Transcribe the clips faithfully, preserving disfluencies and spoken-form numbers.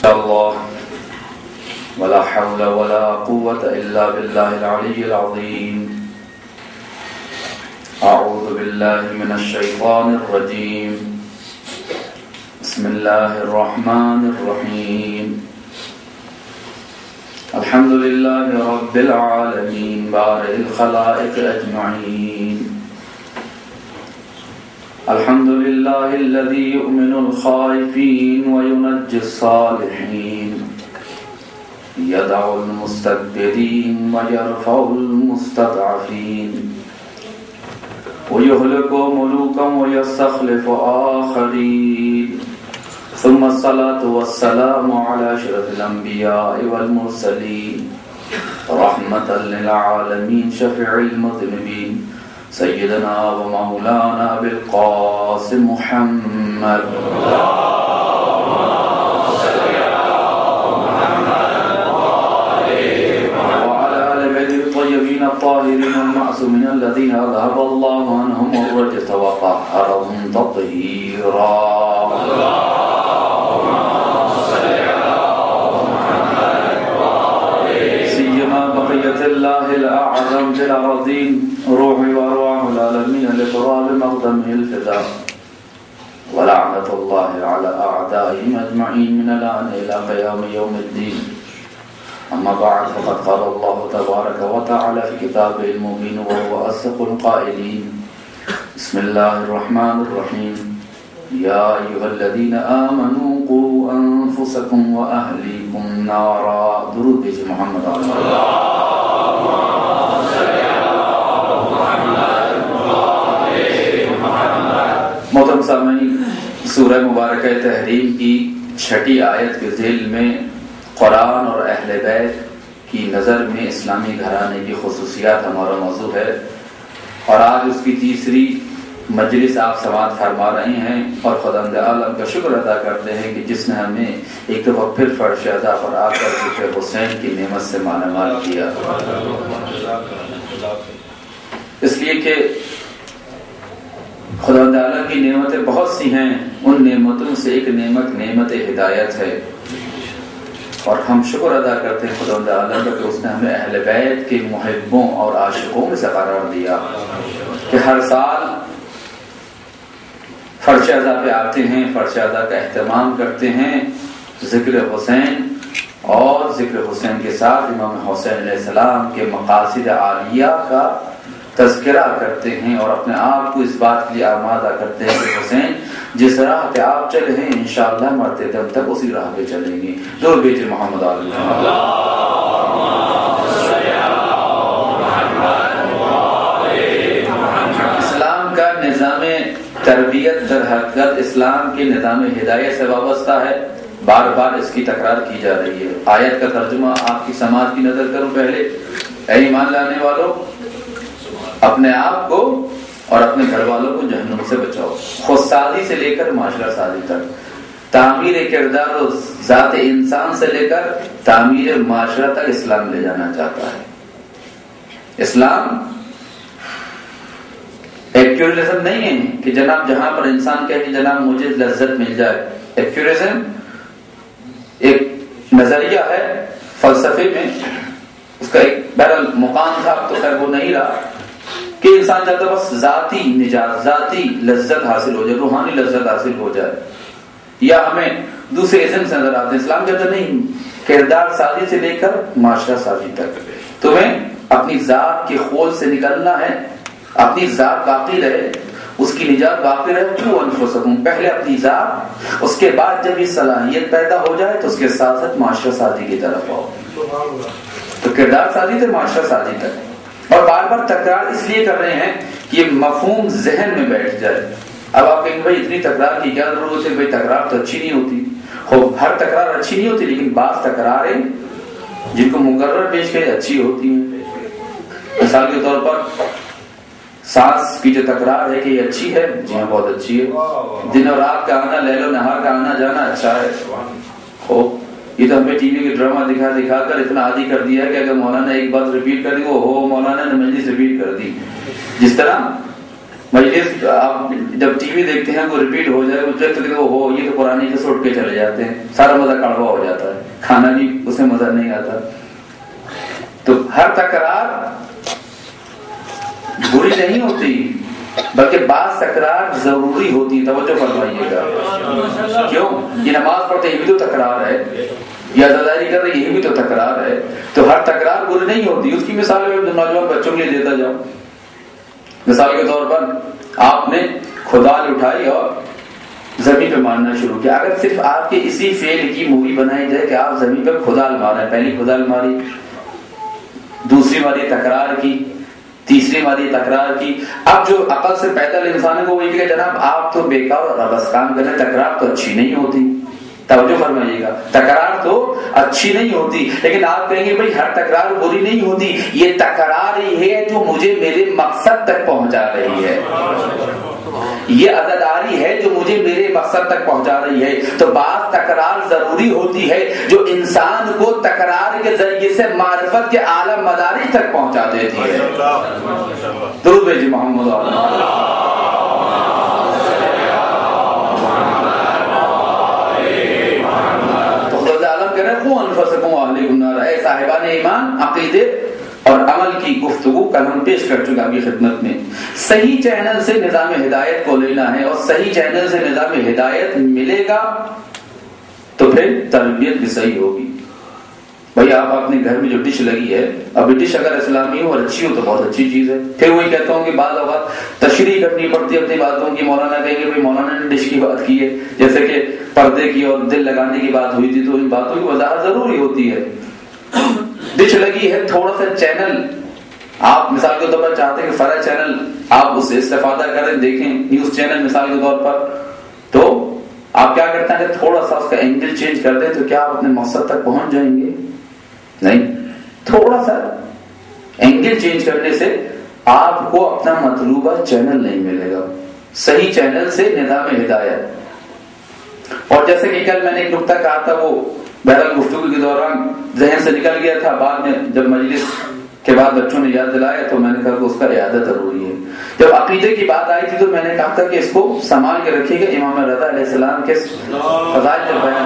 الله ولا حول ولا قوة إلا بالله العلي العظيم. أعوذ بالله من الشيطان الرجيم. بسم الله الرحمن الرحيم. الحمد لله رب العالمين بارئ الخلائق أجمعين. الحمد لله الذي يؤمن الخائفين وينجي الصالحين، يدعو المستكبرين ويرفع المستضعفين، ويهلك ملوكا ويستخلف آخرين. ثم الصلاة والسلام على أشرف الأنبياء والمرسلين رحمة للعالمين شفيع المذنبين سيدنا ومولانا بالقاسم محمد وعلى آل بيته الطيبين الطاهرين المعصومين الذين أذهب الله عنهم الرجس وطهرهم تطهيرا. الله الأعظم في الأرضين روحي وأرواح العالمين لقراب مقدمه الفداء، ولعنة الله على أعدائهم أجمعين من الآن إلى قيام يوم الدين. أما بعد، فقد قال الله تبارك وتعالى في كتابه المبين وهو أصدق القائلين: بسم الله الرحمن الرحيم. يا أيها الذين آمنوا قوا أنفسكم وأهليكم نارا. درود بھیجئے محمد علیہ محترم سامعین، سورہ مبارکہ تحریم کی چھٹی آیت کے ذیل میں قرآن اور اہل بیت کی نظر میں اسلامی گھرانے کی خصوصیات ہمارا موضوع ہے، اور آج اس کی تیسری مجلس آپ سماعت فرما رہے ہیں، اور خداوند عالم کا شکر ادا کرتے ہیں کہ جس نے ہمیں ایک دفعہ پھر فرش ادا پر آ کر ذکر حسین کی نعمت سے مالا مال کیا، اس لیے کہ خداوند عالم کی نعمتیں بہت سی ہیں. ان نعمتوں سے ایک نعمت نعمت ہدایت ہے، اور ہم شکر ادا کرتے ہیں خداوند عالم کا کہ اس نے ہمیں اہل بیت کے محبوں اور عاشقوں میں سے قرار دیا کہ ہر سال فرش ادا پہ آتے ہیں، فرش ادا کا اہتمام کرتے ہیں، ذکر حسین اور ذکر حسین کے ساتھ امام حسین علیہ السلام کے مقاصد عالیہ کا تذکرہ کرتے ہیں، اور اپنے آپ کو اس بات کے لیے آمادہ کرتے ہیں کہ حسین جس راہ پہ آپ چلے ہیں انشاءاللہ مرتے دم تک اسی راہ پہ چلیں گے. دور بیٹے محمد علیہ اسلام کا نظام تربیت در حقیقت اسلام کے نظام ہدایت سے وابستہ ہے. بار بار اس کی تکرار کی جا رہی ہے. آیت کا ترجمہ آپ کی سماعت کی نظر کروں پہلے. اے ایمان لانے والوں، اپنے آپ کو اور اپنے گھر والوں کو جہنم سے بچاؤ. خود سازی سے لے کر معاشرہ سازی تک، تعمیر کردار و ذات انسان سے لے کر تعمیر معاشرہ تک اسلام لے جانا چاہتا ہے. اسلام ایکچوئلزم نہیں ہے کہ جناب جہاں پر انسان کہے کہ جناب مجھے لذت مل جائے. ایکچوئلزم ایک نظریہ ہے فلسفے میں، اس کا ایک بہرحال مقام تھا، تو خیر وہ نہیں رہا کہ انسان چاہتا بس ذاتی نجات، ذاتی لذت حاصل ہو جائے، روحانی لذت حاصل ہو جائے، یا ہمیں دوسرے اسم سے نظر آتے ہیں. اسلام کہتا نہیں، کردار سازی سے لے کر معاشرہ سازی تک تمہیں اپنی ذات کے خول سے نکلنا ہے، اپنی ذات باقی رہے، اس کی نجات باقی رہے. تو انفسکم، پہلے اپنی ذات، اس کے بعد جب یہ صلاحیت پیدا ہو جائے تو اس کے ساتھ ساتھ معاشرہ سازی کی طرف آؤ. تو کردار سازی سے معاشرہ سازی تک، اور بار بار تکرار اس لیے کر رہے ہیں کہ یہ مفہوم ذہن میں بیٹھ جائے. اب آپ کہیں بھائی اتنی تکرار کی کیا ضرورت ہے؟ بھائی تکرار تو اچھی نہیں ہوتی. خوب ہر تکرار اچھی نہیں ہوتی، لیکن بعض تکراریں جن کو مقرر پیش کرے اچھی ہوتی ہیں. مثال کے طور پر سانس کی جو تکرار ہے کہ یہ اچھی ہے، جی ہاں بہت اچھی ہے. دن اور رات کا آنا، لیل و نہار کا آنا جانا اچھا ہے. خوب یہ تو ہمیں ٹی وی کے ڈرامہ دکھا دکھا کر اتنا عادی کر دیا ہے کہ اگر مولانا ایک بات ریپیٹ کر دی وہ ہو مولانا نے مجلس ریپیٹ کر دی. جس طرح مجلس آپ جب ٹی وی دیکھتے ہیں وہ ریپیٹ ہو جائے تو ہو یہ تو پرانی کے سوٹ کے چلے جاتے ہیں، سارا مزہ کڑوا ہو جاتا ہے، کھانا بھی اس میں مزہ نہیں آتا. تو ہر تکرار بری نہیں ہوتی بلکہ بعض تکرار ضروری ہوتی. توجہ فرمائیے گا. کیوں؟ یہ نماز پڑھتے یہ بھی تو تکرار ہے، یا عزاداری کر رہے یہ بھی تو تکرار ہے. تو ہر تکرار بری نہیں ہوتی. اس کی مثال میں نوجوان بچوں کے لیے دیتا جاؤں. مثال کے طور پر آپ نے کھدال اٹھائی اور زمین پہ مارنا شروع کیا. اگر صرف آپ کے اسی فعل کی مووی بنائی جائے کہ آپ زمین پہ کھدال مارے، پہلی کھدال ماری، دوسری ماری تکرار کی، تیسری ماری تکرار کی. اب جو عقل سے پیدل انسان کو وہی کہ جناب آپ تو بیکار اور ابس کام کریں، تکرار تو اچھی نہیں ہوتی. توجہ فرمائیے گا، تکرار تو اچھی نہیں ہوتی. لیکن آپ کہیں گے بھائی ہر تکرار بری نہیں ہوتی، یہ تکرار ہی ہے جو مجھے میرے مقصد تک پہنچا رہی ہے، یہ عزاداری ہے جو مجھے میرے مقصد تک پہنچا رہی ہے. تو بعض تکرار ضروری ہوتی ہے جو انسان کو تکرار کے ذریعے سے معرفت کے اعلی مدارج تک پہنچا دیتی ہے. درود بھیجیے محمد اے صاحبان ایمان، عقیدے اور عمل کی گفتگو کل ہم پیش کر چکا آپ کی خدمت میں. صحیح چینل سے نظام ہدایت کو لینا ہے، اور صحیح چینل سے نظام ہدایت ملے گا تو پھر تربیت بھی صحیح ہوگی. بھائی آپ اپنے گھر میں جو ڈش لگی ہے، اب ڈش اگر اسلامی ہو اور اچھی ہو تو بہت اچھی چیز ہے. پھر وہی کہتا ہوں کہ بعض اوقات تشریح کرنی پڑتی ہے اپنی باتوں کی. مولانا کہیں گے بھائی مولانا نے ڈش کی بات کی ہے، جیسے کہ پردے کی اور دل لگانے کی بات ہوئی تھی، تو ان باتوں کی وضاحت ضروری ہوتی ہے. ڈش لگی ہے، تھوڑا سا چینل آپ مثال کے طور پر چاہتے ہیں کہ فرا چینل آپ اس سے استفادہ کریں، دیکھیں نیوز چینل مثال کے طور پر، تو آپ کیا کرتے ہیں کہ تھوڑا سا اس کا اینگل چینج کر دیں تو کیا آپ اپنے مقصد تک پہنچ جائیں گے؟ نہیں. تھوڑا سا اینگل چینج کرنے سے آپ کو اپنا مطلوبہ چینل نہیں ملے گا. صحیح چینل سے نظام ہدایت. اور جیسے کہ کل میں نے ایک نقطہ کہا تھا، وہ بہرحال گفتگو کے دوران ذہن سے نکل گیا تھا، بعد میں جب مجلس کے بعد بچوں نے یاد دلایا تو میں نے کہا کہ اس کا اعادہ ضروری ہے. جب عقیدے کی بات آئی تھی تو میں نے کہا تھا کہ اس کو سنبھال کے رکھیے گا. امام رضا علیہ السلام کے فضائل جب بیان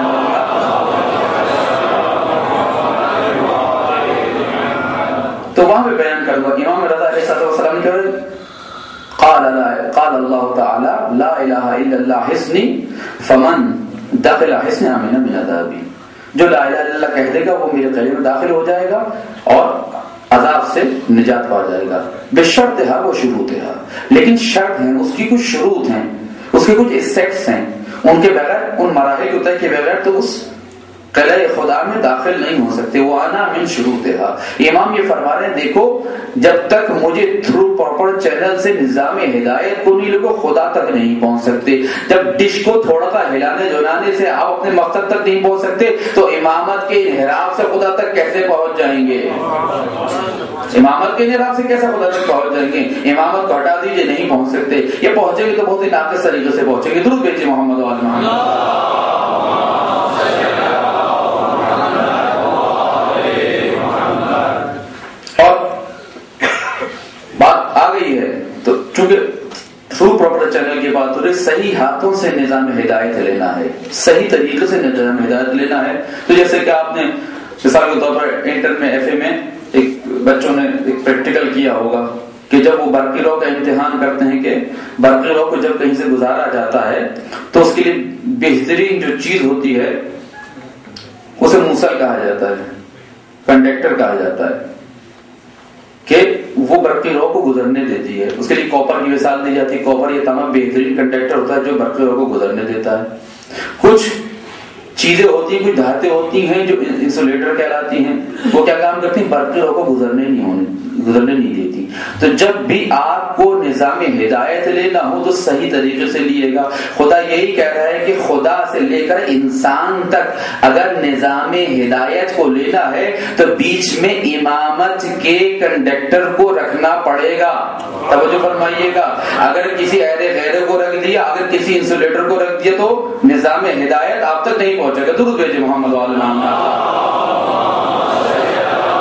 تو وہاں پہ بیان کر دوں. امام رضا علیہ السلام نے قال قال اللہ تعالی لا الہ الا اللہ حسنی فمن داخل حسن امن من عذابی. جو لا الہ الا اللہ کہہ دے گا وہ میرے قلعے میں داخل ہو جائے گا اور عذاب سے نجات پا جائے گا. بشرط ہے وہ شروط ہے، لیکن شرط ہیں، اس کی کچھ شروط ہیں، اس کے کچھ اسٹیپس ہیں، ان کے بغیر، ان مراحل کو طے کے بغیر تو اس قلعہ خدا میں داخل نہیں ہو سکتے. وہ آنا من شروط ہے. امام یہ فرما رہے ہیں دیکھو جب تک مجھے تھرو پراپر چینل سے نظام ہدایت کو نہیں لوگو خدا تک نہیں پہنچ سکتے. جب ڈش کو تھوڑا سا ہلانے جلانے سے آپ اپنے مقصد تک نہیں پہنچ سکتے تو امامت کے انحراف سے خدا تک کیسے پہنچ جائیں گے؟ امامت کے انحراف سے کیسے خدا تک پہنچ جائیں گے؟ امامت کو ہٹا دیجیے، نہیں پہنچ سکتے. یہ پہنچے گے تو بہت ہی ناقص طریقے سے پہنچیں گے. درود بھیجیے محمد و آل محمد. چونکہ تھرو پراپر چینل کی بات ہو رہی، صحیح ہاتھوں سے نظام ہدایت لینا ہے، صحیح طریقے سے نظام ہدایت لینا ہے. تو جیسے کہ آپ نے مثال کے طور پر انٹر میں ایف اے میں ایک بچوں نے ایک پریکٹیکل کیا ہوگا کہ جب وہ برقی رو کا امتحان کرتے ہیں کہ برقی رو کو جب کہیں سے گزارا جاتا ہے تو اس کے لیے بہترین جو چیز ہوتی ہے اسے موصل کہا جاتا ہے، کنڈکٹر کہا جاتا ہے، کہ وہ برقی رو کو گزرنے دیتی ہے. اس کے لیے کاپر کی مثال دی جاتی ہے. کاپر یہ تمام بہترین کنڈکٹر ہوتا ہے جو برقی رو کو گزرنے دیتا ہے. کچھ چیزیں ہوتی ہیں، کچھ دھاتیں ہوتی ہیں جو انسولیٹر کہلاتی ہیں، وہ کیا کام کرتی ہیں؟ برقی رو کو گزرنے نہیں ہونے گزرنے نہیں دیتی. تو جب بھی آپ کو نظام ہدایت لینا ہو تو صحیح طریقے سے لیے گا. خدا یہی کہہ رہا ہے کہ خدا سے لے کر انسان تک اگر نظام ہدایت کو لینا ہے تو بیچ میں امامت کے کنڈکٹر کو رکھنا پڑے گا. توجہ فرمائیے گا. اگر کسی اہل غیرے کو رکھ دیا، اگر کسی انسولیٹر کو رکھ دیا تو نظام ہدایت آپ تک نہیں پہنچے گا. درود بھیجیے محمد و آل محمد.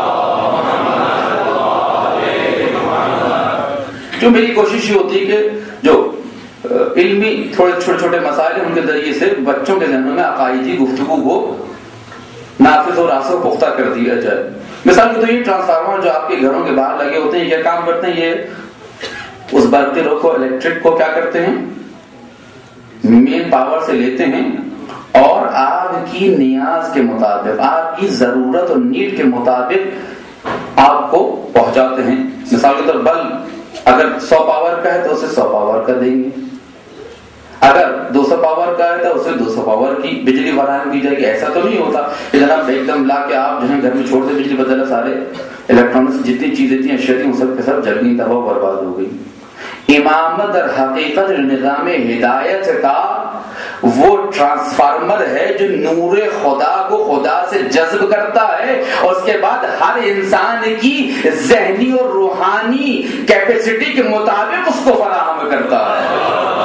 جو میری کوشش یہ ہوتی ہے کہ جو علمی تھوڑے چھوٹے چھوٹے مسائل ہیں ان کے ذریعے سے بچوں کے ذہنوں میں عقائدی گفتگو کو نافذ اور راسخ پختہ کر دیا جائے. مثال کے تو یہ ٹرانسفارمر جو آپ کے گھروں کے باہر لگے ہوتے ہیں یہ کام کرتے ہیں, یہ اس برقی رخ کو الیکٹرک کو کیا کرتے ہیں مین پاور سے لیتے ہیں اور آپ کی نیاز کے مطابق آپ کی ضرورت اور نیڈ کے مطابق آپ کو پہنچاتے ہیں. مثال کے طور بلب اگر سو پاور کا ہے تو اسے سو پاور کا دیں گے, اگر دو سو پاور کا ہے تو اسے دو سو پاور کی بجلی فراہم کی جائے گی. ایسا تو نہیں ہوتا کہ جناب ایک دم لا کے آپ جو ہے گھر میں چھوڑ دیں بجلی بدلا سارے الیکٹرانکس جتنی چیزیں تھیں اشیاء تھیں سب کے سب جل گئی, تباہ برباد ہو گئی. امامت در حقیقت نظام ہدایت کا وہ ٹرانسفارمر ہے جو نور خدا کو خدا سے جذب کرتا ہے اور اس کے بعد ہر انسان کی ذہنی اور روحانی کیپیسٹی کے مطابق اس کو فراہم کرتا ہے.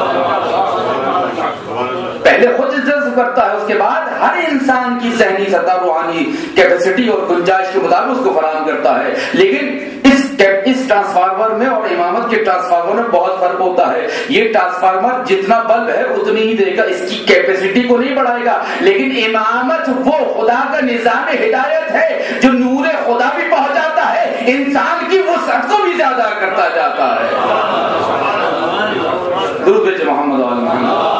پہلے خود جذب کرتا ہے, اس کے بعد ہر انسان کی ذہنی سطح روحانی کیپیسٹی اور گنجائش کے مطابق اس کو فراہم کرتا ہے. لیکن اس اس ٹرانسفارمر میں اور امامت کے ٹرانسفارمر میں بہت فرق ہوتا ہے. یہ ٹرانسفارمر جتنا بلب ہے اتنی ہی دے گا, اس کی کیپیسٹی کو نہیں بڑھائے گا. لیکن امامت وہ خدا کا نظام ہدایت ہے جو نور خدا بھی پہنچاتا ہے, انسان کی وسعت کو بھی زیادہ کرتا جاتا ہے. درود بھیجے محمد وعلی محمد.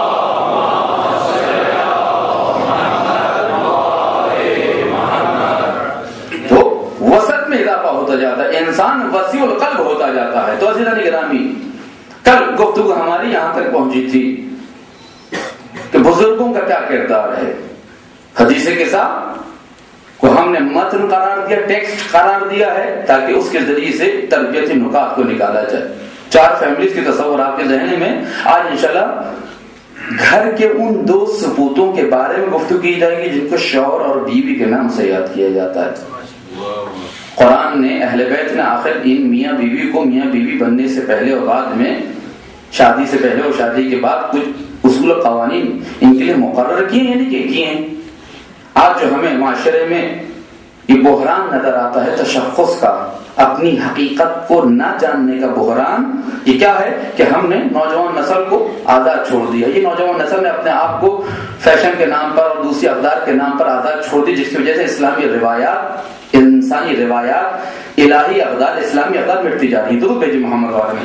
وسط میں اضافہ ہوتا جاتا ہے, انسان وسیع القلب ہوتا جاتا ہے. تو عزیزان گرامی, کل گفتگو ہماری یہاں تک پہنچی تھی کہ بزرگوں کا کیا کردار ہے. حدیث کے ساتھ کو ہم نے متن قرار دیا, ٹیکسٹ قرار دیا ہے تاکہ اس کے ذریعے سے تربیتی نکات کو نکالا جائے. چار فیملیز کی تصور آپ کے ذہن میں. آج انشاءاللہ گھر کے ان دو سپوتوں کے بارے میں گفتگو کی جائے گی جن کو شوہر اور بیوی کے نام سے یاد کیا جاتا ہے. قرآن نے اہل بیت نے آخر ان میاں بیوی کو میاں بیوی بننے سے پہلے اور بعد میں, شادی سے پہلے اور شادی کے بعد کچھ اصول و قوانین ان کے لیے مقرر کیے ہیں, یعنی کہ کیے ہیں. آج جو ہمیں معاشرے میں یہ بحران نظر آتا ہے تشخص کا, اپنی حقیقت کو نہ جاننے کا بحران, یہ کیا ہے کہ ہم نے نوجوان نسل کو آزاد چھوڑ دیا. یہ نوجوان نسل نے اپنے آپ کو فیشن کے نام پر اور دوسری اقدار کے نام پر آزاد چھوڑ دی, جس کی وجہ سے اسلامی روایات, انسانی روایات, الہی اقدار, اسلامی اقدار مٹتی جا رہی ہیں. درود بھیجے محمد وعلی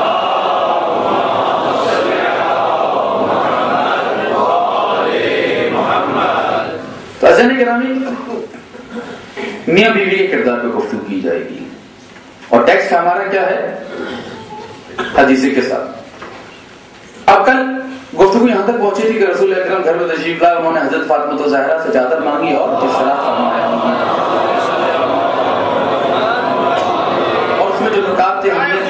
محمد. تو عزیزان گرامی, میاں بیوی کے کردار پہ گفتگو کی جائے گی اور ٹیکسٹ ہمارا کیا ہے حدیث کے ساتھ. اب کل گفتگو یہاں تک پہنچی تھی کہ رسول اکرم گھر میں تشریف لائے, انہوں نے حضرت فاطمہ زہرا سے چادر مانگی اور اصلاح فرمایا, اور اس میں جو نکات تھے ہم نے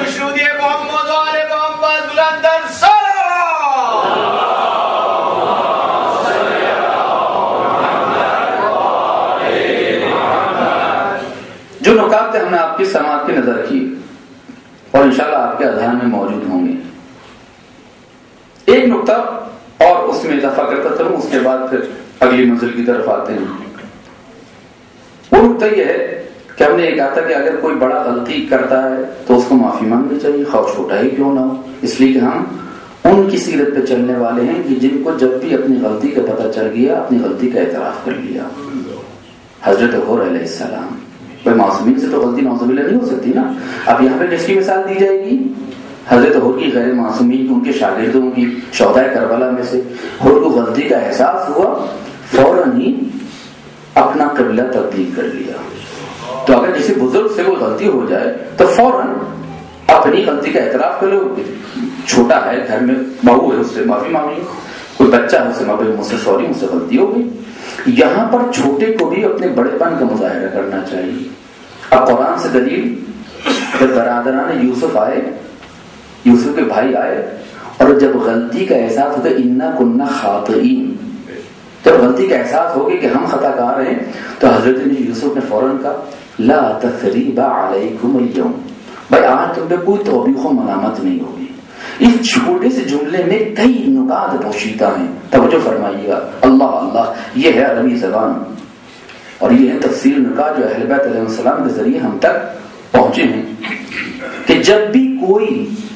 جو نکات ہم نے آپ کی سماعت کی نظر کی اور انشاءاللہ آپ کے اذہان میں موجود ہوں گے. ایک نقطہ اور اس میں اضافہ کرتا چلوں, اس کے بعد پھر اگلی منزل کی طرف آتے ہیں. وہ نقطہ یہ ہے کہ ہم نے یہ کہا تھا کہ اگر کوئی بڑا غلطی کرتا ہے تو اس کو معافی مانگنی چاہیے, خواہ چھوٹا ہی کیوں نہ ہو, اس لیے کہ ہم ان کی سیرت پہ چلنے والے ہیں کہ جن کو جب بھی اپنی غلطی کا پتہ چل گیا اپنی غلطی کا اعتراف کر لیا. حضرت حور علیہ السلام, کوئی معصومین سے تو غلطی نعوذ باللہ نہیں ہو سکتی نا. اب یہاں پہ جس کی مثال دی جائے گی حضرت حور کی غیر معصومین ان کے شاگردوں کی, شہدائے کربلا میں سے حور کو غلطی کا احساس ہوا, فوراً ہی اپنا قبلہ تبدیل کر لیا. تو اگر کسی بزرگ سے وہ غلطی ہو جائے تو فوراً اپنی غلطی کا اعتراف کر لو. چھوٹا ہے گھر میں بہو ہے اس سے معافی مانگی, کوئی بچہ ہے اس سے معافی, مجھ سے سوری مجھ سے غلطی ہو گئی. یہاں پر چھوٹے کو بھی اپنے بڑے پن کا مظاہرہ کرنا چاہیے. اب قرآن سے دلیل, جب برادران یوسف آئے, یوسف کے بھائی آئے اور جب غلطی کا احساس ہوگا انا کننا خاطئین, جب غلطی کا احساس ہوگی کہ ہم خطا کار ہیں, تو حضرت یوسف نے فوراً کہا لا تثریب علیکم اليوم, بھائی آج تم پہ کوئی توبیخ و ملامت نہیں ہوگی. اس چھوٹے سے جملے میں کئی نکات پوشیدہ ہیں, توجہ فرمائیے گا. اللہ اللہ, یہ ہے عربی زبان اور یہ ہے تفسیر نکات جو اہل بیت علیہ السلام کے ذریعے ہم تک پہنچے ہیں کہ جب بھی کوئی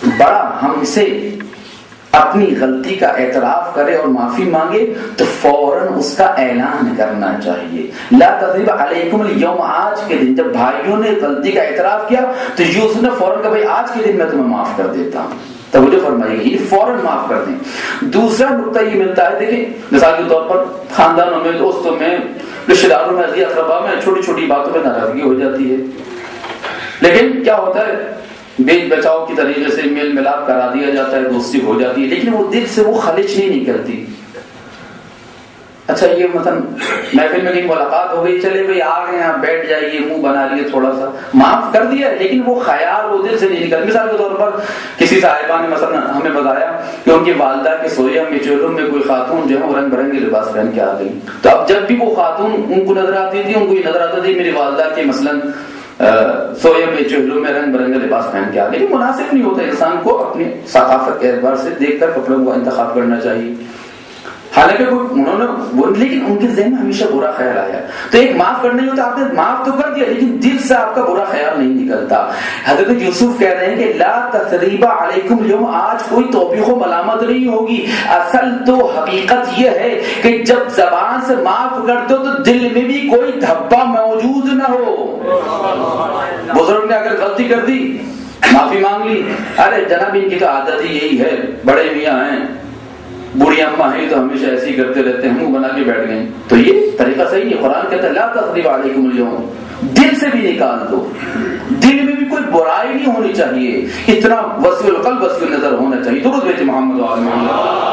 بڑا ہم سے اپنی غلطی کا اعتراف کرے اور معافی مانگے تو فوراً اس کا اعلان کرنا چاہیے. لا تثریب علیکم اليوم، آج کے دن جب بھائیوں نے غلطی کا اعتراف کیا تو یوسف نے فوراً کہا بھائی آج کے دن میں تمہیں معاف کر دیتا ہوں. توجہ فرمائیے، یہ فوراً معاف کر دیں. دوسرا نقطہ یہ ملتا ہے، دیکھیں مثال کے طور پر خاندانوں میں، دوستوں میں، رشتہ داروں میں، عزیز اقربا میں چھوٹی چھوٹی باتوں میں ناراضگی ہو جاتی ہے، لیکن کیا ہوتا ہے بیچ بچاؤ کی طریقے سے میل ملاپ کرا دیا جاتا ہے، دوستی ہو جاتی ہے، لیکن وہ دل سے وہ خلش نہیں نکلتی. اچھا یہ مثلا محفل میں کہیں ملاقات ہو گئی، چلے بھائی آ گئے آپ بیٹھ جائیے، منہ بنا لیے، تھوڑا سا معاف کر دیا، لیکن وہ خیال وہ دل سے نہیں نکل. مثال کے طور پر کسی صاحبہ نے مثلا ہمیں بتایا کہ ان کی والدہ کے سویا میں چولہوں میں کوئی خاتون جو ہے وہ رنگ برنگے لباس پہن کے آ گئی. تو اب جب بھی وہ خاتون ان کو نظر آتی تھی، ان کو یہ نظر آتا تھی میری والدہ کے مثلاً سوئے میں چہلوں میں رنگ برنگے لباس پہن کے آ گئے. مناسب نہیں ہوتا انسان کو اپنی ثقافت کے اعتبار سے دیکھ کر کپڑوں کا انتخاب کرنا چاہیے. حالانکہ انہوں نے وہ، لیکن ان کے ذہن میں ہمیشہ برا خیال آیا. تو ایک معاف کرنا ہی ہوتا، آپ نے معاف تو کر دیا لیکن دل سے آپ کا برا خیال نہیں نکلتا. حضرت یوسف کہہ رہے ہیں کہ لا تثریب علیکم اليوم، آج کوئی توبیخ و ملامت نہیں ہوگی. اصل تو حقیقت یہ ہے کہ جب زبان سے معاف کرتے ہو تو دل میں بھی کوئی دھبا موجود نہ ہو. بزرگ نے اگر غلطی کر دی، معافی مانگ لی، ارے جناب ان کی تو عادت ہی یہی ہے، بڑے میاں ہیں، بوڑھی اماں ہیں تو ہمیشہ ایسے ہی کرتے رہتے ہیں، منہ بنا کے بیٹھ گئے. تو یہ طریقہ صحیح نہیں. قرآن کہتا ہے لا تثریب علیکم اليوم، دل سے بھی نکال دو، دل میں بھی کوئی برائی نہیں ہونی چاہیے، اتنا وسیع القلب وسیع النظر ہونا چاہیے. درود بھیجے محمد و آل محمد.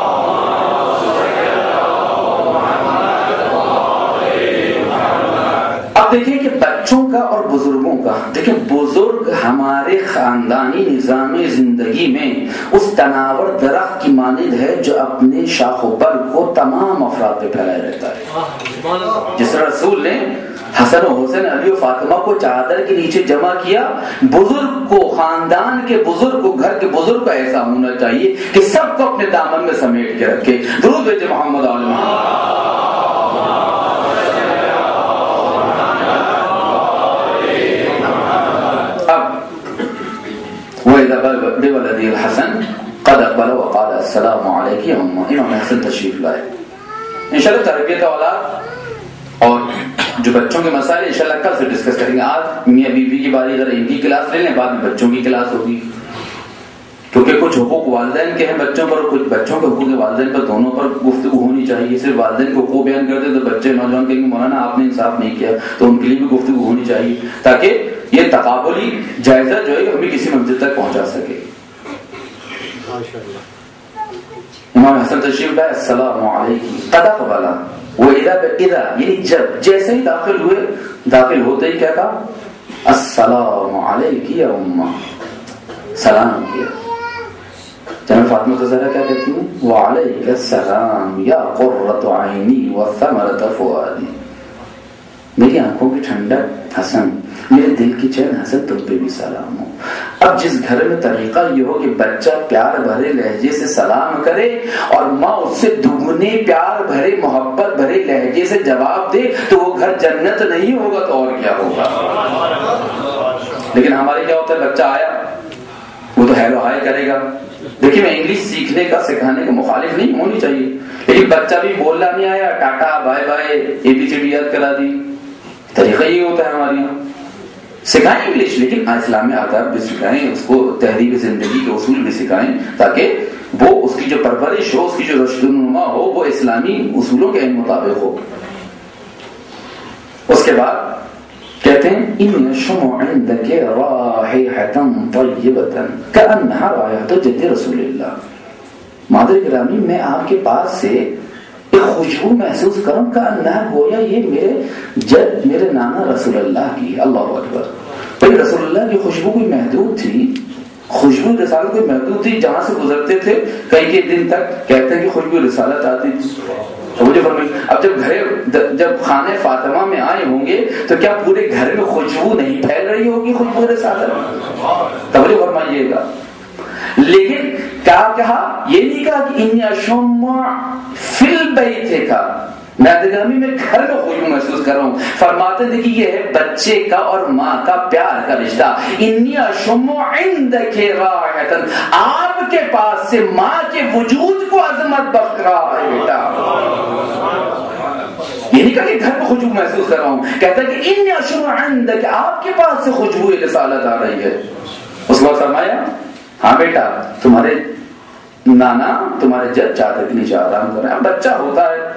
اب دیکھیں کہ بچوں کا اور بزرگوں کا، دیکھیں بزرگ ہمارے خاندانی نظام زندگی میں اس تناور درخت کی مانند ہے جو اپنے شاخ و برگ کو تمام افراد پہ پھیلائے رہتا ہے. جس طرح رسول نے حسن و حسین، علی و فاطمہ کو چادر کے نیچے جمع کیا، بزرگ کو، خاندان کے بزرگ کو، گھر کے بزرگ کا ایسا ہونا چاہیے کہ سب کو اپنے دامن میں سمیٹ کے رکھے. درود بھیجے محمد و آل محمد. بولدی الحسن قد اقبل وقال السلام علیکم یا اماں. امام حسن تشریف لائے. انشاءاللہ تربیت اولاد اور جو بچوں کے مسائل انشاءاللہ کل سے ڈسکس کریں گے. آج میاں بیوی کی باری ذرا ان کی کلاس لے لیں، بعد میں بچوں کی کلاس ہوگی، کیونکہ کچھ حقوق والدین کے ہیں بچوں پر، کچھ بچوں کے حقوق والدین پر، دونوں پر گفتگو ہونی چاہیے. صرف والدین کے حقوق بیان کرتے تو بچے نوجوان کہیں گے مولانا آپ نے انصاف نہیں کیا، تو ان کے لیے بھی گفتگو ہونی چاہیے تاکہ یہ تقابلی جائزہ جو ہے ہمیں کسی منزل تک پہنچا سکے. امام حسن تشریف لائے. السلام علیکم قد اقبل، وہ اذا اذا یعنی جب، جیسے ہی داخل ہوئے، داخل ہوتے ہی کیا کہا؟ السلام علیکم یا اماں، سلام کیا. جناب فاطمہ زہرا کیا کہتی ہیں؟ وعلیک السلام یا قرۃ عینی وثمرۃ فؤادی. میری آنکھوں کی ٹھنڈک حسن، میرے دل کی چین حسن، تم پہ بھی سلام ہو. اب جس گھر میں طریقہ یہ ہو کہ بچہ پیار بھرے لہجے سے سلام کرے اور ماں اس سے دگنے پیار بھرے محبت بھرے لہجے سے جواب دے تو وہ گھر جنت نہیں ہوگا تو اور کیا ہوگا. لیکن ہمارے کیا ہوتا ہے، بچہ آیا وہ تو ہیلو ہائی کرے گا. دیکھیے میں انگلش سیکھنے کا، سکھانے کا مخالف نہیں ہونی چاہیے، لیکن بچہ بھی بولنا نہیں آیا، tata bye bye A B C D یاد کرا دی. طریقہ یہ ہوتا ہے ہمارے یہاں. سکھائیں انگلش، لیکن اسلامی آداب بھی سکھائیں، اس کو تہذیب زندگی کے اصول بھی سکھائیں تاکہ وہ اس کی جو پرورش ہو، اس کی جو رشد نما ہو وہ اسلامی اصولوں کے مطابق ہو. اس کے بعد کہتے ہیں ان شمع عندك رائحة طیبة كأنها رائحة جد رسول اللہ. مادر گرامی میں آپ کے پاس سے ایک خوشبو محسوس کروں کا انہا گویا یہ میرے جد، میرے نانا رسول اللہ کی. اللہ اکبر. بھئی رسول اللہ کی خوشبو کوئی محدود تھی، خوشبو رسالت کوئی محدود تھی. جہاں سے گزرتے تھے کئی کئی دن تک کہتے ہیں کہ خوشبو رسالت آتی تھی. اب جب گھر جب خانے فاطمہ میں آئے ہوں گے تو کیا پورے گھر میں خوشبو نہیں پھیل رہی ہوگی؟ خوشبو رسالت. توجہ فرمائیے گا. لیکن کیا کہا؟ یہ نہیں کہا کہ ان شمع فی البیت کا، نادگامی میں گھر میں خوشبو محسوس کر رہا ہوں. فرماتے تھے کہ یہ ہے بچے کا اور ماں کا پیار کا رشتہ. انی اشم عندک رائحۃ، آپ کے پاس سے ماں کے وجود کو عظمت بخش رہا ہے بیٹا. یہ نہیں کہا کہ گھر میں خوشبو محسوس کر رہا ہوں، کہتا ہے کہ انی اشم عندک، آپ کے پاس سے خوشبو رسالت آ رہی ہے. اس وقت فرمایا ہاں بیٹا تمہارے نانا تمہارے جد چادر کے نیچے آرام کر رہے ہیں. بچہ ہوتا ہے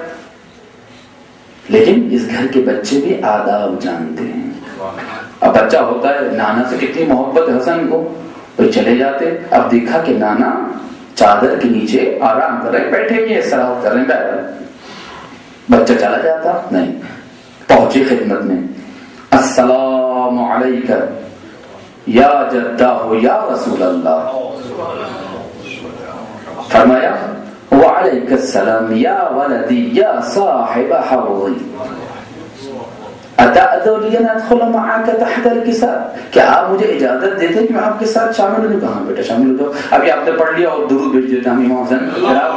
لیکن اس گھر کے بچے بھی آداب جانتے ہیں. اب بچہ ہوتا ہے، نانا سے کتنی محبت حسن کو، تو چلے جاتے. اب دیکھا کہ نانا چادر کے نیچے آرام کر رہے ہیں، بیٹھے ہوئے استراحت کر رہے ہیں، بیٹھ بچہ چلا جاتا نہیں. پہنچے خدمت میں، السلام علیکہ یا جدہ یا رسول اللہ. فرمایا وعلیک السلام یا ولدی یا صاحب حوضی اتأذن لی ان ادخل معک تحت الکساء، کیا آپ مجھے اجازت دیتے ہیں کہ میں آپ کے ساتھ شامل ہوں؟ کہاں بیٹا شامل ہو جاؤ. ابھی آپ نے پڑھ لیا اور درود بھیج دیتا ہوں امام حسن.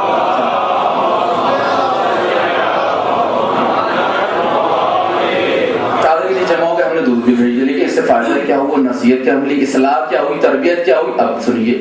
چادر کے نیچے جمع ہو گئے، ہم نے درود بھی بھیج دیا، لیکن اس سے فائدہ کیا ہوا؟ نصیحت کیا ملی، اصلاح کیا ہوئی، تربیت کیا ہوئی؟ اب سنیے.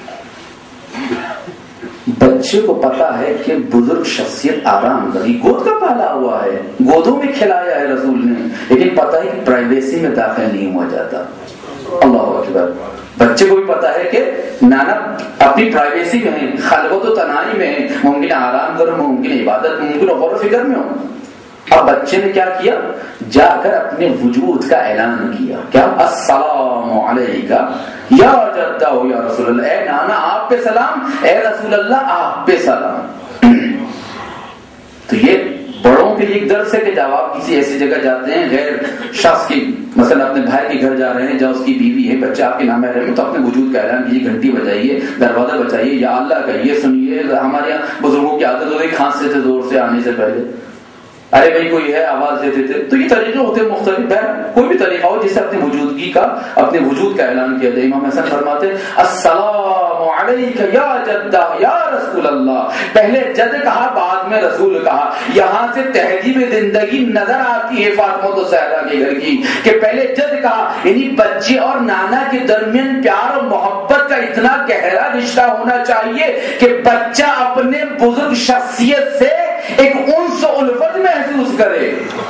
بچے کو پتا ہے کہ بزرگ شخصیت آرام کری، گود کا پالا ہوا ہے، گودوں میں کھلایا ہے رسول نے، لیکن پتا ہے کہ پرائیویسی میں داخل نہیں ہوا جاتا. اللہ اکبر. بچے کو بھی پتا ہے کہ نانا اپنی پرائیویسی میں ہے، خلوت و تنہائی میں ہے، ممکن آرام کرو، ممکن عبادت، ممکن غور و فکر میں ہو. اب بچے نے کیا کیا؟ جا کر اپنے وجود کا اعلان کیا. کیا؟ السلام علیکہ یا جدہ یا رسول اللہ، اے نانا آپ پہ سلام، اے رسول اللہ آپ پہ سلام. تو یہ بڑوں کے لیے ایک درس ہے کہ جب آپ کسی ایسی جگہ جاتے ہیں غیر شخص کی، مثلا اپنے بھائی کے گھر جا رہے ہیں جہاں اس کی بیوی ہے، بچہ آپ کے نام محرم ہے، تو اپنے وجود کا اعلان کیجیے، گھنٹی بجائیے، دروازہ بچائیے، یا اللہ کہیے. سنیے ہمارے یہاں بزرگوں کی عادت ہوتی ہے کھانستے تھے زور سے آنے سے پہلے، ارے بھائی کوئی ہے آواز دیتے تھے. تو یہ طریقے ہوتے ہیں مختلف، کوئی بھی طریقہ ہو جس سے اپنی وجودگی کا، اپنے وجود کا اعلان کیا جائے. امام حسن فرماتے ہیں السلام علیکہ یا جدہ یا رسول اللہ، پہلے جد کہا بعد میں رسول کہا. یہاں سے تہذیب زندگی نظر آتی ہے فاطمہ الزہرا کے گھر کی کہ پہلے جد کہا، یعنی بچے اور نانا کے درمیان پیار اور محبت کا اتنا گہرا رشتہ ہونا چاہیے کہ بچہ اپنے بزرگ شخصیت سے ایک انس و الفت محسوس کرے.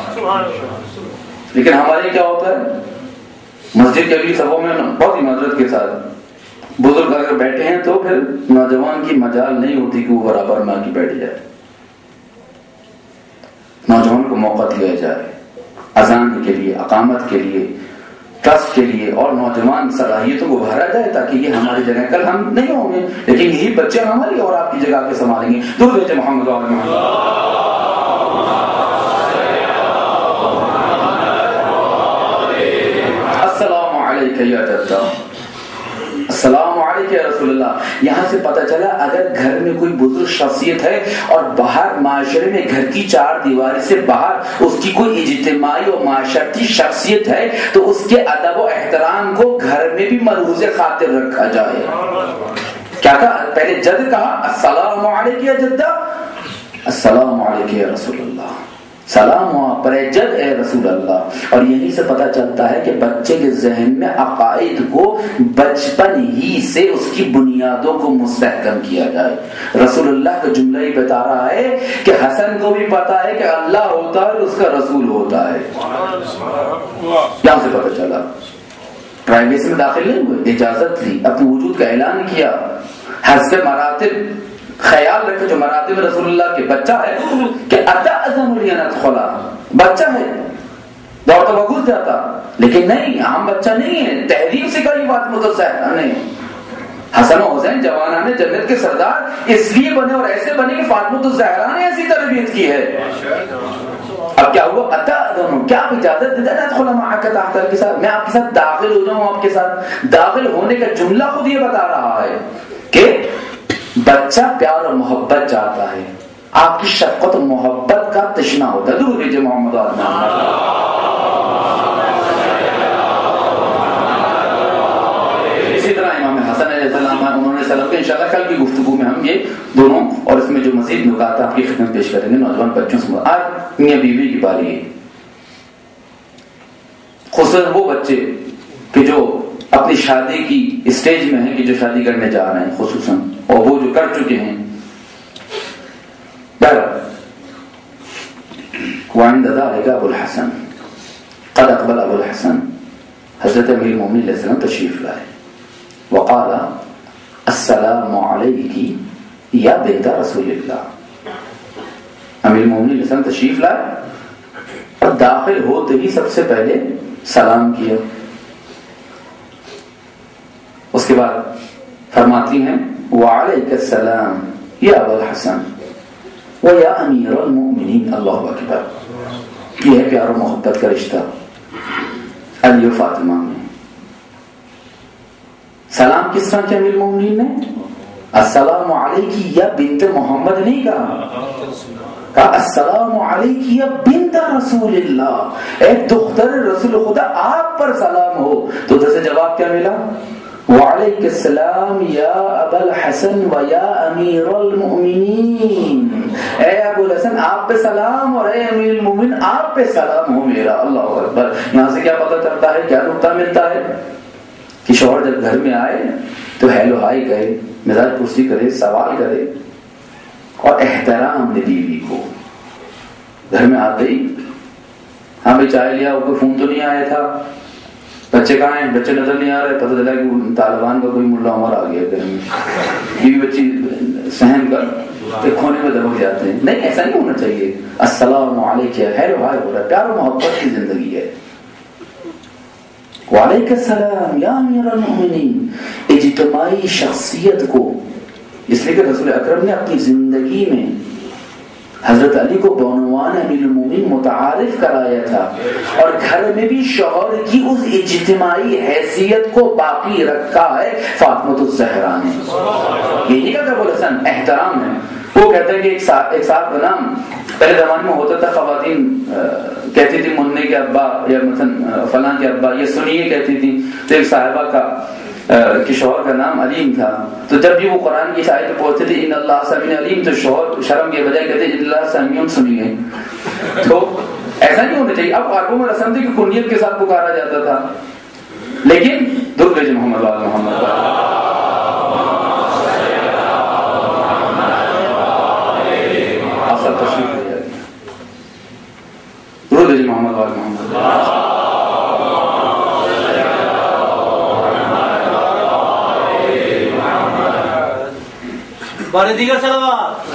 لیکن ہمارے کیا ہوتا ہے، مسجد کے اگلی صفوں میں بہت ہی معذرت کے ساتھ بزرگ اگر بیٹھے ہیں تو پھر نوجوان کی مجال نہیں ہوتی کہ وہ برابر ماں کی بیٹھ جائے. نوجوان کو موقع دیا جائے اذان کے لیے، اقامت کے لیے، ٹرسٹ کے لیے، اور نوجوان صلاحیتوں کو بھرا جائے تاکہ یہ ہماری جگہ کل ہم نہیں ہوں گے لیکن یہی بچے ہماری اور آپ کی جگہ کے سنبھالیں گے. درود بھیجیں محمد و آل محمد. السلام علیکم یا جدہ، السلام علیکم یا رسول اللہ. یہاں سے پتہ چلا اگر گھر میں کوئی بزرگ شخصیت ہے اور باہر معاشرے میں گھر کی چار دیواری سے باہر اس کی کوئی اجتماعی اور معاشرتی شخصیت ہے تو اس کے ادب و احترام کو گھر میں بھی ملحوظ خاطر رکھا جائے. کیا کہا؟ پہلے جد کہا السلام علیکم یا جدہ، السلام علیکم یا رسول اللہ، سلام ہوا پر جد اے رسول اللہ. اور یہیں سے پتہ چلتا ہے کہ بچے کے ذہن میں عقائد کو بچپن ہی سے اس کی بنیادوں کو مستحکم کیا جائے. رسول اللہ کا جملہ ہی بتا رہا ہے کہ حسن کو بھی پتا ہے کہ اللہ ہوتا ہے اور اس کا رسول ہوتا ہے. یہاں سے پتہ چلا. پرائیویسی میں داخل نہیں ہوئے، اجازت لی، اپنے وجود کا اعلان کیا، حسب مراتب خیال رکھے جو مراتب رسول اللہ کے. بچہ ہے کہ اتأذن لی ان ادخل، بچہ ہے دوڑتا ہوا گھس جاتا، لیکن نہیں عام بچہ نہیں ہے، تحریر سے کئی بات متزہرہ نہیں. حسن و حسین جوانان جنت کے سردار اس لیے بنے اور ایسے بنے کہ فاطمہ الزہرا نے ایسی تربیت کی ہے. اب کیا ہوا؟ اتأذن، کیا آپ اجازت دیتے ہیں ادخل معک تحت الکساء، میں آپ کے ساتھ داخل ہو جاؤں؟ آپ کے ساتھ داخل ہونے کا جملہ خود یہ بتا رہا ہے کہ بچہ پیار اور محبت چاہتا ہے، آپ کی شفقت اور محبت کا تشنا ہوتا ہے. درود بھیجیں محمد و آل محمد. اسی طرح امام حسن علیہ السلام انہوں نے علیہ وسلم کے انشاءاللہ کل کی گفتگو میں ہم یہ دونوں اور اس میں جو مزید نکات آپ کی خدمت پیش کریں گے نوجوان بچوں سے. آج میاں بیوی کی باری ہے, خصوصاً وہ بچے کہ جو اپنی شادی کی اسٹیج میں ہیں کہ جو شادی کرنے جا رہے ہیں خصوصاً, اور وہ جو کر چکے ہیں. وعند ذلك ابو الحسن قد اقبل ابو الحسن, حضرت امیر المومنین علیہ السلام تشریف لائے. وقال السلام علیک یا بنت رسول اللہ. امیر المومنین علیہ السلام تشریف لائے اور داخل ہوتے ہی سب سے پہلے سلام کیا. اس کے بعد فرماتی ہیں وعلیک السلام یا ابو الحسن ویا امیر المؤمنین. اللہ اکبر. یہ ہے پیار و محبت کا رشتہ علی و فاطمہ میں. سلام کس طرح کیا امیر المؤمنین نے؟ السلام علیکی یا بنت محمد نہیں کہا, کہا السلام علیکی یا بنت رسول اللہ, اے دختر رسول خدا آپ پر سلام ہو. تو ادھر سے جواب کیا ملا؟ وعلیک السلام یا ابا الحسن و یا امیر المؤمنین. اے ابو الحسن آپ پہ سلام اور اے امیر المؤمنین آپ پہ سلام ہو میرا. اللہ اکبر. یہاں سے کیا پتہ چلتا ہے, کیا نقطہ ملتا ہے کہ شوہر جب گھر میں آئے تو ہیلو ہائی کہے, مزاج پرسی کرے, سوال کرے اور احترام دے بیوی کو. گھر میں آتے ہی ہاں بھائی چائے لیا, کوئی فون تو نہیں آیا تھا, بچے کہاں ہیں, بچے نظر نہیں آ رہے, پتہ چلا کہ طالبان کا کوئی ملا عمر آ گیا گھر میں. بیوی بچی سہن کر ایک کونے میں دبک جاتے ہیں. نہیں, ایسا نہیں ہونا چاہیے. السلام علیکم, ہیلو ہائے ہو رہا ہے, پیار و محبت کی زندگی ہے. وعلیک السلام یا امیر المؤمنین. اجتماعی شخصیت کو, اس لیے کہ رسول اکرم نے اپنی زندگی میں حضرت علی کو بعنوان امیر المومنین متعارف کرایا تھا, اور گھر میں بھی شوہر کی اس اجتماعی حیثیت کو باقی رکھا ہے فاطمہ الزہرا نے. یہ نہیں کہتا ابو الحسن, احترام ہے. وہ کہتے ہیں کہ ایک ساتھ ایک ساتھ بنا پہلے زمانے میں ہوتا تھا, خواتین کہتی تھی مننے کے ابا یا مثلا فلاں کے ابا, یہ سنیے کہتی تھی. تو ایک صاحبہ کا کہ شوہر کا نام علیم تھا, تو جب بھی وہ قرآن کی آیت پڑھتے تھے ان اللہ سمیع علیم, تو شوہر شرم کے بجائے کہتے ان اللہ سمیع سنیے. تو ایسا نہیں ہونا چاہیے. اب عربوں میں رسم تھی کہ کنیت کے ساتھ پکارا جاتا تھا, لیکن درود بھیجے محمد وال محمد آپ سب تشریف لے جائیں. درود بھیجے محمد وال محمد. بارے دیگر صلوات.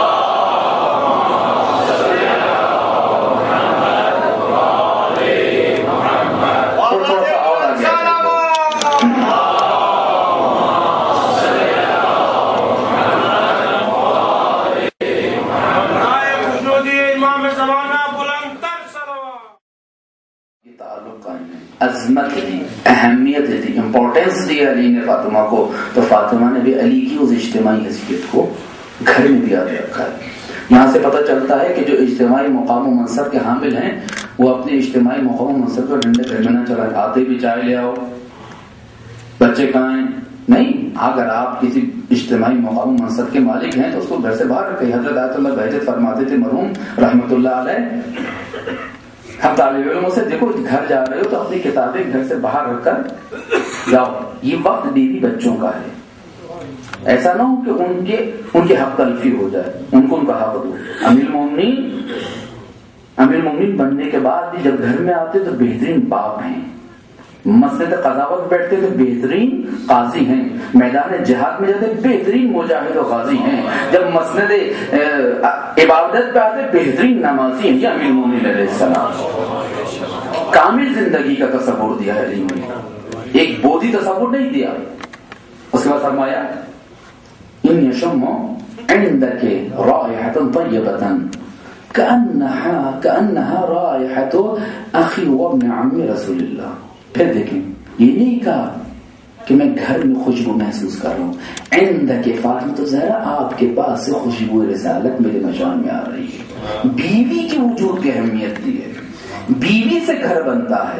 عظمت دی, اہمیت دی, امپورٹنس دی علی نے فاطمہ کو, تو فاطمہ نے بھی علی کی اس اجتماعی حیثیت کو گھر میں بھی یاد رکھا ہے. یہاں سے پتہ چلتا ہے کہ جو اجتماعی مقام و منصب کے حامل ہیں وہ اپنے اجتماعی مقام و منصب کا ڈنڈے گھر میں نہ چلا, آتے بھی چائے لے آؤ, بچے کہاں ہیں, نہیں. اگر آپ کسی اجتماعی مقام و منصب کے مالک ہیں تو اس کو گھر سے باہر رکھیں. حضرت آیت اللہ بہجت فرماتے تھے مرحوم رحمۃ اللہ علیہ, ہم طالب علموں سے دیکھو گھر جا رہے ہو تو اپنی کتابیں گھر سے باہر رکھ کر جاؤ, یہ وقت بیوی بچوں کا ہے. ایسا نہ ہو کہ ان کے ان کے حق تلفی ہو جائے, ان کو ان کا حق دو. امیر المومنین امیر المومنین بننے کے بعد بھی جب گھر میں آتے تو بہترین باپ ہیں, مسجد قضاوت بیٹھتے تو بہترین قاضی ہیں, میدان جہاد میں جاتے بہترین مجاہد و غازی ہیں, جب مسجد عبادت پہ آتے بہترین نمازی ہیں. یہ امیر المومنین علیہ السلام کامل زندگی کا تصور دیا ہے علی نے, ایک بودھی تصور نہیں دیا. اس کے بعد فرمایا ان یشم عندک رائحۃ طیبۃ کأنها کأنها رائحۃ اخی وابن عم رسول اللہ. پھر دیکھیں, یہ نہیں کہا کہ میں گھر میں خوشبو محسوس کر رہا ہوں. عندک فاطمہ الزہرا, آپ کے پاس سے خوشبو رسالت میرے مشام میں آ رہی ہے. بیوی کی وجود کی اہمیت دی ہے, بیوی سے گھر بنتا ہے.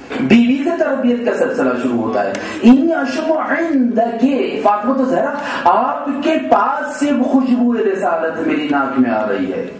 بیوی سے تربیت کا سلسلہ شروع ہوتا ہے. انی اشم عندک فاطمہ تو زہرا آپ کے پاس سے خوشبو رسالت میری ناک میں آ رہی ہے.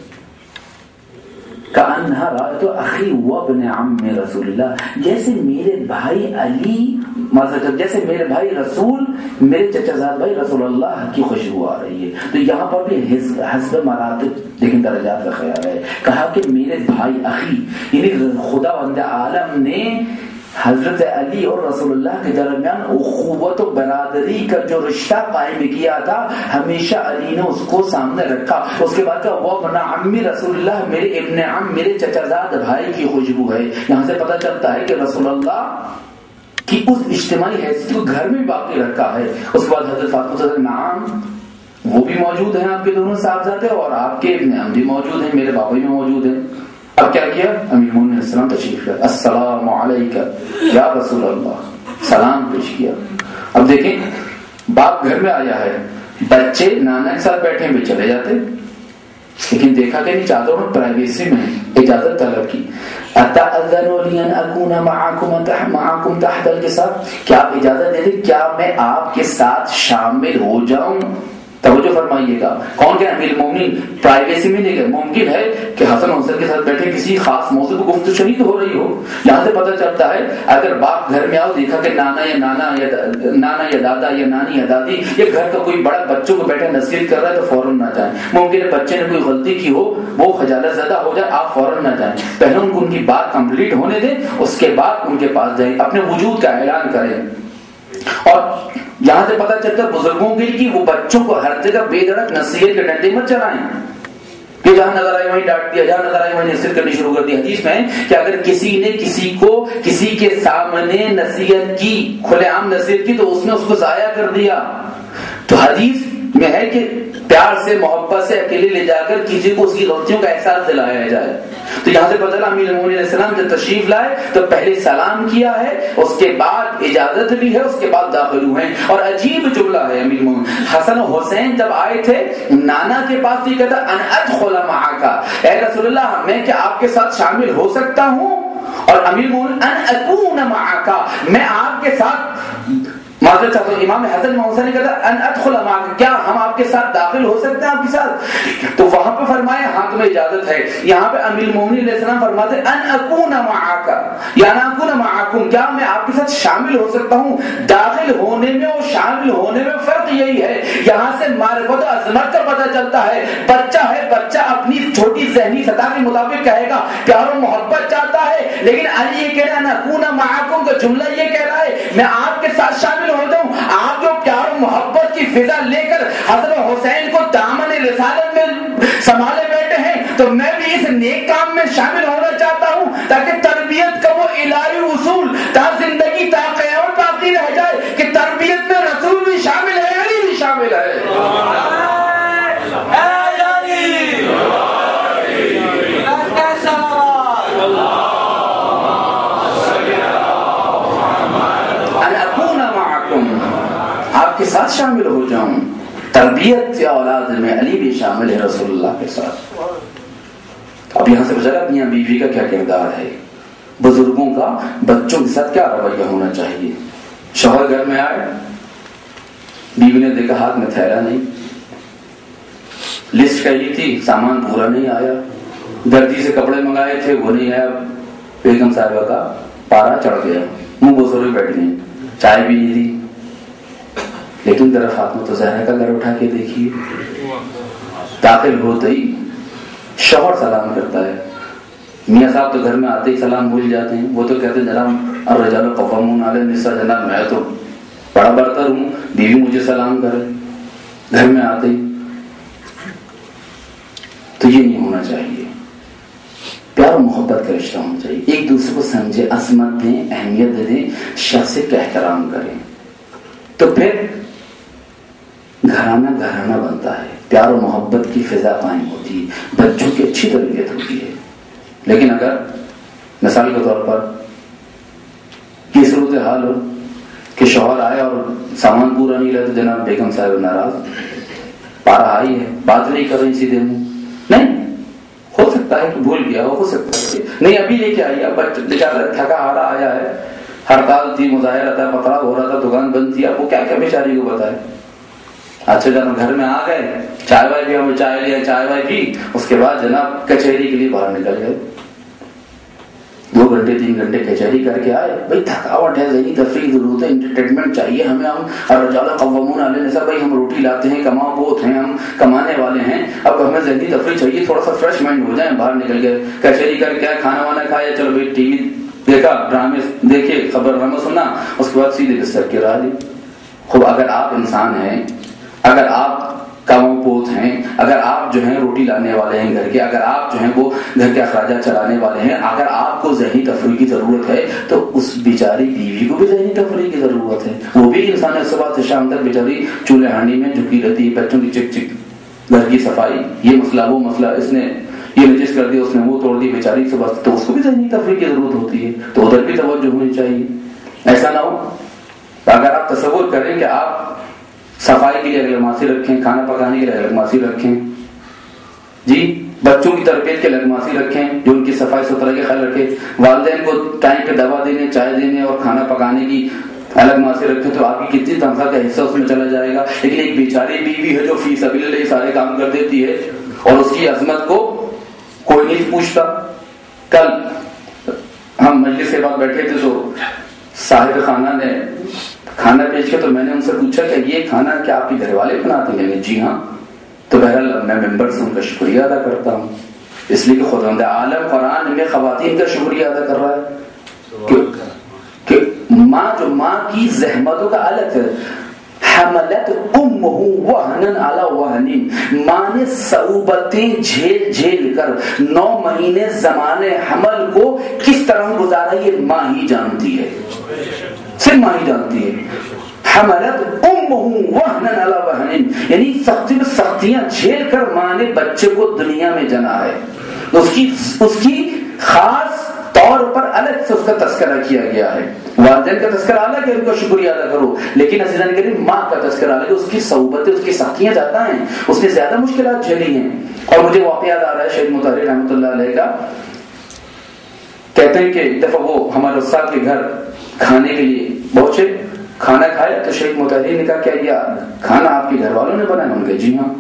کأنہا رأیت اخی وابن عم رسول اللہ, جیسے میرے بھائی علی جیسے میرے بھائی رسول میرے چچا زاد بھائی رسول اللہ کی خوشبو آ رہی ہے. تو یہاں پر بھی حسب مراتب لیکن درجات کا خیال ہے. کہا کہ میرے بھائی اخی, یعنی خدا وند عالم نے حضرت علی اور رسول اللہ کے درمیان اخوت و برادری کا جو رشتہ قائم کیا تھا, ہمیشہ علی نے اس کو سامنے رکھا. اس کے بعد وہ ابن عمی رسول اللہ, میرے ابن عم میرے چچا زاد بھائی کی خوشبو ہے. یہاں سے پتہ چلتا ہے کہ رسول اللہ کی اس اجتماعی حیثیت کو گھر میں باقی رکھا ہے. اس کے بعد حضرت فاطمہ نعم وہ بھی موجود ہیں, آپ کے دونوں صاحبزادے, اور آپ کے ابن عم بھی موجود ہیں, میرے بابا بھی موجود ہیں. اب کیا کیا, امیر المومنین علیہ السلام تشریف لائے, السلام علیکہ یا رسول اللہ, سلام پیش کیا. اب دیکھیں باپ گھر میں آیا ہے, بچے نانا کے ساتھ بیٹھے بھی چلے جاتے, لیکن دیکھا کہ نہیں چادروں میں پرائیویسی میں اجازت طلب کی. اتأذنوا لی ان اکون معکم معکم تحت الکساء, کیا آپ اجازت دے دیں, کیا میں آپ کے ساتھ شامل ہو جاؤں. توجہ فرمائیے گا, کون کہ امیر المومنین پرائیویسی میں نہیں گئے. ممکن ہے کہ حسن حسین کے ساتھ بیٹھے کسی خاص موضوع پر گفتگو شنید ہو رہی ہو. یہاں سے پتہ چلتا ہے اگر باپ گھر میں آؤ, دیکھا کہ نانا یا نانا یا نانا یا دادا یا نانی یا دادی یا گھر کا کوئی بڑا بچوں کو بیٹھا نصیحت کر رہا ہے تو فوراً نہ جائیں. ممکن ہے بچے نے کوئی غلطی کی ہو, وہ خجالت زدہ ہو جائے, آپ فوراً نہ جائیں. پہلے ان کو ان کی بات کمپلیٹ ہونے دیں, اس کے بعد ان کے پاس جائیں, اپنے وجود کا اعلان کریں. اور یہاں سے پتہ چلتا ہے بزرگوں کے لیے وہ بچوں کو ہر جگہ بے دھڑک نصیحت کے ڈنڈے مت چلائیں کہ جہاں نظر آئی وہیں ڈانٹ دیا, جہاں نظر آئی وہیں نصیحت کرنی شروع کر دی. حدیث میں کہ اگر کسی نے کسی کو کسی کے سامنے نصیحت کی, کھلے عام نصیحت کی, تو اس نے اس کو ضائع کر دیا. تو حدیث میں ہے کہ پیار سے محبت سے اکیلے لے جا کر کسی کو اس کی غلطیوں کا احساس دلایا جائے. تو یہاں سے پتہ چلا امیر المومنین علیہ السلام جب تشریف لائے تو پہلے سلام کیا ہے, اس کے بعد اجازت لی ہے, اس کے بعد داخل ہوئے ہیں. اور عجیب جملہ ہے امیر المومنین, حسن و حسین جب آئے تھے نانا کے پاس یہ کہتا ان ادخل معک, اے رسول اللہ میں کیا آپ کے ساتھ شامل ہو سکتا ہوں. اور امیر المومنین ان اکون معک, میں آپ کے ساتھ معذرت چاہتا ہوں, امام حسن حسین نے کہا ان ادخل معک, کیا ہم آپ کے ساتھ داخل ہو سکتے ہیں آپ کے ساتھ. تو وہاں پہ فرمایا ہاں تمہیں اجازت ہے. یہاں پہ امیر المومنین علیہ السلام فرماتے ان اکون معک یا ان اکون معکم, کیا میں آپ کے ساتھ شامل ہو سکتا ہوں. داخل ہونے میں اور شامل ہونے میں فرق یہی ہے. یہاں سے معرفت و عظمت کا پتہ چلتا ہے. بچہ ہے, بچہ اپنی چھوٹی ذہنی سطح کے مطابق کہے گا, پیار و محبت چاہتا ہے, لیکن علی یہ کہہ رہا ہے ان اکون معکم کا جملہ یہ کہہ رہا ہے میں آپ کے ساتھ شامل ہو جاؤں. آپ جو پیار و محبت کی فضا لے کر حضرت حسین کو دامن رسالت میں سنبھالے بیٹھے ہیں, تو میں بھی اس نیک کام میں شامل ہونا چاہتا ہوں تاکہ تربیت کا وہ الہی اصول تا زندگی تا قیامت باقی رہ جائے کہ تربیت میں رسول بھی شامل ہے, علی بھی شامل ہے. کے ساتھ شامل ہو جاؤں. تربیت یا اولاد میں علی بھی شامل ہے رسول اللہ کے ساتھ. اب یہاں سے گزرا میاں بیوی کا کیا کردار ہے, بزرگوں کا بچوں کے ساتھ کیا رویہ ہونا چاہیے. شوہر گھر میں آئے, بیوی نے دیکھا ہاتھ میں تھیلا نہیں, لسٹ کہی تھی سامان پورا نہیں آیا, درجی سے کپڑے منگائے تھے وہ نہیں آیا, بیگم صاحبہ کا پارا چڑھ گیا, منہ بزرگ بیٹھ گئے, چائے بھی نہیں دی. لیکن ذرا فاطمہ تو زہرا کا گھر اٹھا کے دیکھیے, داخل ہوتے ہی شوہر سلام کرتا ہے. میاں صاحب تو گھر میں آتے ہی سلام بھول جاتے ہیں, وہ تو کہتے ہیں جناب الرجال قوامون علی النساء, جناب میں تو بڑا برتر ہوں, بیوی مجھے سلام کرے گھر میں آتے ہی. تو یہ نہیں ہونا چاہیے. پیار و محبت کا رشتہ ہونا چاہیے, ایک دوسرے کو سمجھے, عظمت دیں, اہمیت دیں, شخصیت کا احترام کریں, تو پھر گھرانہ گھرانہ بنتا ہے, پیار و محبت کی فضا قائم ہوتی ہے, بچوں کی اچھی تربیت ہوتی ہے. لیکن اگر مثال کے طور پر یہ صورت حال ہو کہ شوہر آئے اور سامان پورا نہیں رہا, تو جناب بیگم صاحب ناراض, پارا آئی ہے, بات نہیں کر رہی سیدھے منہ, نہیں, ہو سکتا ہے کہ بھول گیا ہو, ہو سکتا ہے کہ نہیں ابھی لے کے آئیے، اب بچہ بیچارہ تھکا ہارا آیا ہے، ہڑتال تھی، مظاہرہ تھا، پتھرا ہو رہا تھا، دکان بند تھی، اب وہ کیا کیا بیچاری کو بتائے. اچھا جناب گھر میں آ گئے، چائے وائے بھی ہم چائے لیا، چائے وائے پی، اس کے بعد جناب کچہری کے لیے باہر نکل گئے. دو گھنٹے تین گھنٹے کچہری کر کے آئے. بھائی تھکاوٹ ہے، ذہنی تفریح ضرورت ہے، انٹرٹینمنٹ چاہیے ہمیں. ہم الرجال قوامون علی النساء، بھائی ہم روٹی لاتے ہیں، کما بوت ہیں، ہم کمانے والے ہیں، اب ہمیں ذہنی تفریح چاہیے، تھوڑا سا فریش مائنڈ ہو جائیں. باہر نکل گئے، کچہری کر کے آئے، کھانا وانا کھایا، چلو بھائی ٹی وی دیکھا، ڈرامے دیکھے، خبر نامہ سنا، اس کے بعد سیدھے بستر کی راہ لی. خوب اگر آپ انسان ہیں، اگر آپ کاموں پوت ہیں، اگر آپ جو ہیں روٹی لانے والے ہیں گھر کے، اگر آپ جو ہیں وہ گھر کے اخراجات چلانے والے ہیں، اگر آپ کو ذہنی تفریح کی ضرورت ہے تو اس بیچاری بیوی کو بھی ذہنی تفریح کی ضرورت ہے. وہ بھی انسان ہے، صبح سے شام تک بیچاری چولہے ہانڈی میں جھکی رہتی ہے، بچوں کی چک چک، گھر کی صفائی، یہ مسئلہ وہ مسئلہ، اس نے یہ نجس کر دیا، اس نے وہ توڑ دی بیچاری صبح، تو اس کو بھی ذہنی تفریح کی ضرورت ہوتی ہے. تو ادھر بھی توجہ ہونی چاہیے. ایسا نہ ہو اگر آپ تصور کریں کہ آپ صفائی کے لیے الگ ماسی رکھیں، کھانا پکانے کے لیے الگ ماسی رکھیں، جی بچوں کی تربیت کے لیے الگ ماسی رکھیں جو ان کی صفائی ستھرائی کا خیال رکھے، والدین کو ٹائم پہ دوا دینے، چائے دینے اور کھانا پکانے کی الگ ماسی رکھیں، تو آپ کی کتنی تنخواہ کا حصہ اس میں چلا جائے گا. لیکن ایک بیچاری بیوی ہے جو فی سبیل اللہ سارے کام کر دیتی ہے اور اس کی عظمت کو کوئی نہیں پوچھتا. کل ہم مجلس کے بعد بیٹھے تھے تو صاحب خانہ نے کھانا پیش کیا، تو میں نے ان سے پوچھا کہ یہ کھانا کیا آپ کے گھر والے بناتے ہیں؟ جی ہاں. تو بہرحال میں ممبر سے ان کا شکریہ ادا کرتا ہوں، اس لیے کہ خداوند عالم قرآن میں خواتین کا شکریہ ادا کر رہا ہے کہ, کہ ماں جو ماں کی زحمتوں کا الگ ہے. حملت امہ وہنن علی وہن، ماں نے صعوبتیں جھیل جھیل کر نو مہینے زمانے حمل کو کس طرح گزارا یہ ماں ہی جانتی ہے، صرف ماں ہی جانتی ہے. حملت امہ وہنن علی وہن، یعنی سختی میں سختیاں جھیل کر ماں نے بچے کو دنیا میں جنا ہے. اس کی اس کی خاص طور پر الگ سے اس کا تذکرہ کیا گیا ہے. والدین کا تذکرہ الگ ہے، ان کا شکریہ ادا کرو، لیکن عزیزان کریم ماں کا تذکرہ الگ ہے. اس کی صعوبتیں، اس کی سختیاں زیادہ ہیں، اس نے زیادہ مشکلات جھیلی ہیں. اور مجھے واقعہ یاد آ رہا ہے شہید مطہر رحمۃ اللہ علیہ کا. کہتے ہیں کہ ایک دفعہ وہ ہمارے استاد کے گھر کھانے کے لیے پہنچے، کھانا کھایا تو شیخ مطہری نے کہا کیا یہ کھانا آپ کے گھر والوں نے بنایا؟ ان کے جی ہاں.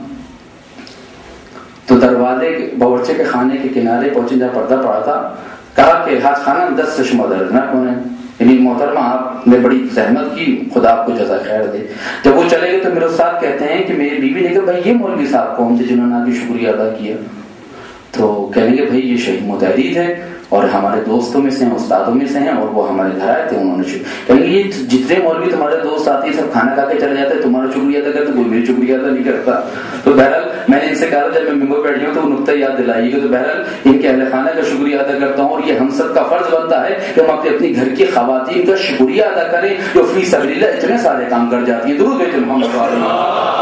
تو دروازے باورچی کے خانے کے کنارے پہنچے جہاں پردہ پڑا تھا، کہا کہ حاج خانہ دس سے شما دردناک ہونے، یعنی محترمہ آپ نے بڑی زحمت کی، خدا آپ کو جزا خیر دے. جب وہ چلے گئے تو میرے استاد کہتے ہیں کہ میری بیوی نے کہا بھائی یہ مولوی صاحب کون تھے جنہوں نے آپ کی شکریہ ادا کیا؟ تو کہنے کے بھائی یہ شہید متحرید ہے اور ہمارے دوستوں میں سے ہیں، استادوں میں سے ہیں، اور وہ ہمارے گھر آئے تھے. انہوں نے کہیں گے یہ جتنے مولوی تمہارے دوست آتے ہیں سب کھانا کھا کے چلے جاتے ہیں، تمہارا شکریہ ادا کرتے، کوئی میری شکریہ ادا نہیں کرتا. تو بہرحال میں نے ان سے کہا جب میں ممبر بیٹھی ہوں تو وہ نقطہ یاد دلائیے گا. تو بہرحال ان کے اہل خانہ کا شکریہ ادا کرتا ہوں، اور یہ ہم سب کا فرض بنتا ہے کہ ہم اپنے اپنی گھر کی خواتین کا شکریہ ادا کریں جو فی سبیل اللہ اتنے سارے کام کر جاتی ہیں. درود بھیجو محمد وعلیہ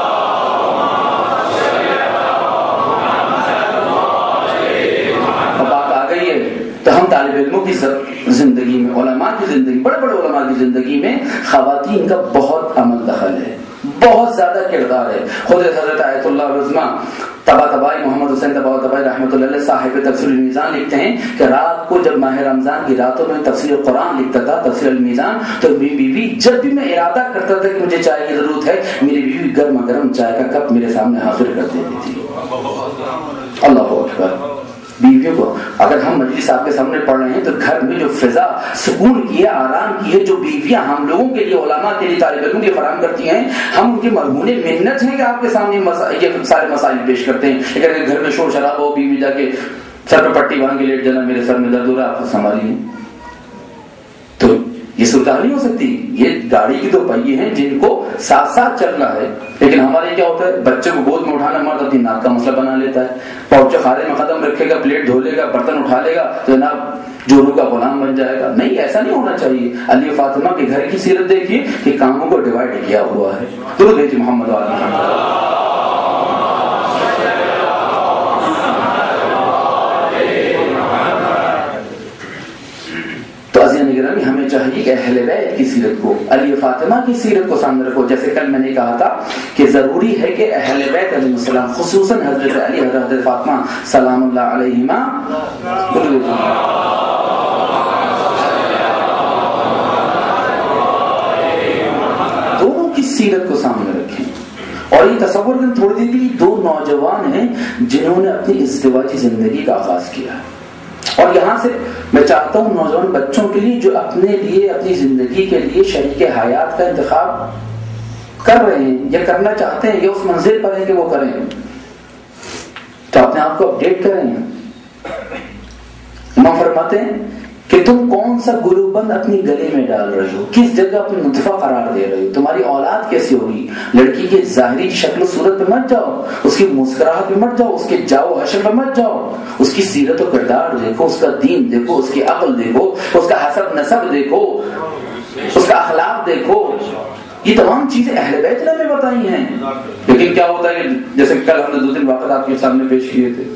تو ہم طالب علموں کی زندگی میں، علماء کی زندگی، بڑے بڑے علماء کی زندگی میں خواتین کا بہت عمل دخل ہے، بہت زیادہ کردار ہے. خود حضرت آیت اللہ عظمہ طبع طبائی محمد حسین طبع طبائی رحمۃ اللہ علیہ صاحب تفسیر المیزان لکھتے ہیں کہ رات کو جب ماہ رمضان کی راتوں میں تفسیر قرآن لکھتا تھا، تفسیر المیزان، تو میری بیوی جب بھی میں ارادہ کرتا تھا کہ مجھے چائے کی ضرورت ہے، میری بیوی گرما گرم چائے کا کپ میرے سامنے حاضر کر دیتی تھی. اللہ اکبر. بیویوں کو اگر ہم مجلس آپ کے سامنے پڑھ رہے ہیں تو گھر میں جو فضا سکون کی ہے، آرام کی ہے، جو بیویاں ہم لوگوں کے لیے، علماء کے لیے، طالب علموں کے فراہم کرتی ہیں، ہم ان کے مرہون منت ہیں کہ آپ کے سامنے یہ سارے مسائل پیش کرتے ہیں. لیکن گھر میں شور شرابہ ہو، بیوی جا کے سر پہ پٹی باندھ کے لیٹ جانا، میرے سر میں درد ہو رہا ہے آپ کو سنبھالیے، تو یہ صورتحال نہیں ہو سکتی. یہ گاڑی کی دو پہیے ہیں جن کو ساتھ ساتھ چلنا ہے. لیکن ہمارے کیا ہوتا ہے، بچے کو گود میں اٹھانا مرد اپنی ناک کا مسئلہ بنا لیتا ہے، پاؤچے خارے میں قدم رکھے گا، پلیٹ دھو لے گا، برتن اٹھا لے گا تو جناب جورو کا غلام بن جائے گا. نہیں، ایسا نہیں ہونا چاہیے. علی فاطمہ کے گھر کی سیرت دیکھیے کہ کاموں کو ڈیوائڈ کیا ہوا ہے. درود بھیجیے محمد وعلی محمد. ہمیں چاہیے کہ اہل بیت کی سیرت کو، علی فاطمہ کی سیرت کو سامنے رکھو. جیسے کل میں نے کہا تھا کہ ضروری ہے کہ اہل بیت علیہ السلام، خصوصاً حضرت علی، حضرت فاطمہ سلام اللہ علیہما، سیرت کو سامنے رکھیں. اور یہ تصور کریں تھوڑی دیر کے لیے دو نوجوان ہیں جنہوں نے اپنی ازدواجی زندگی کا آغاز کیا ہے. اور یہاں سے میں چاہتا ہوں نوجوان بچوں کے لیے جو اپنے لیے اپنی زندگی کے لیے شریک حیات کا انتخاب کر رہے ہیں یا کرنا چاہتے ہیں یا اس منزل پر ہیں کہ وہ کریں, تو اپنے آپ کو اپڈیٹ کریں. امام فرماتے ہیں کہ تم کون سا گلو بند اپنی گلے میں ڈال رہے ہو, کس جگہ اپنے نطفہ قرار دے رہے ہو, تمہاری اولاد کیسی ہوگی. لڑکی کی ظاہری شکل و صورت پہ مت جاؤ, اس کی مسکراہٹ پہ مت جاؤ, اس کے جاؤ حشر پہ مت جاؤ, اس کی سیرت و کردار دیکھو, اس کا دین دیکھو, اس کی عقل دیکھو, اس کا حسب نسب دیکھو, اس کا اخلاق دیکھو. یہ تمام چیزیں اہل بیت نے ہمیں بتائی ہیں. لیکن کیا ہوتا ہے جیسے کل ہم نے دو تین واقعات آپ کے سامنے پیش کیے تھے,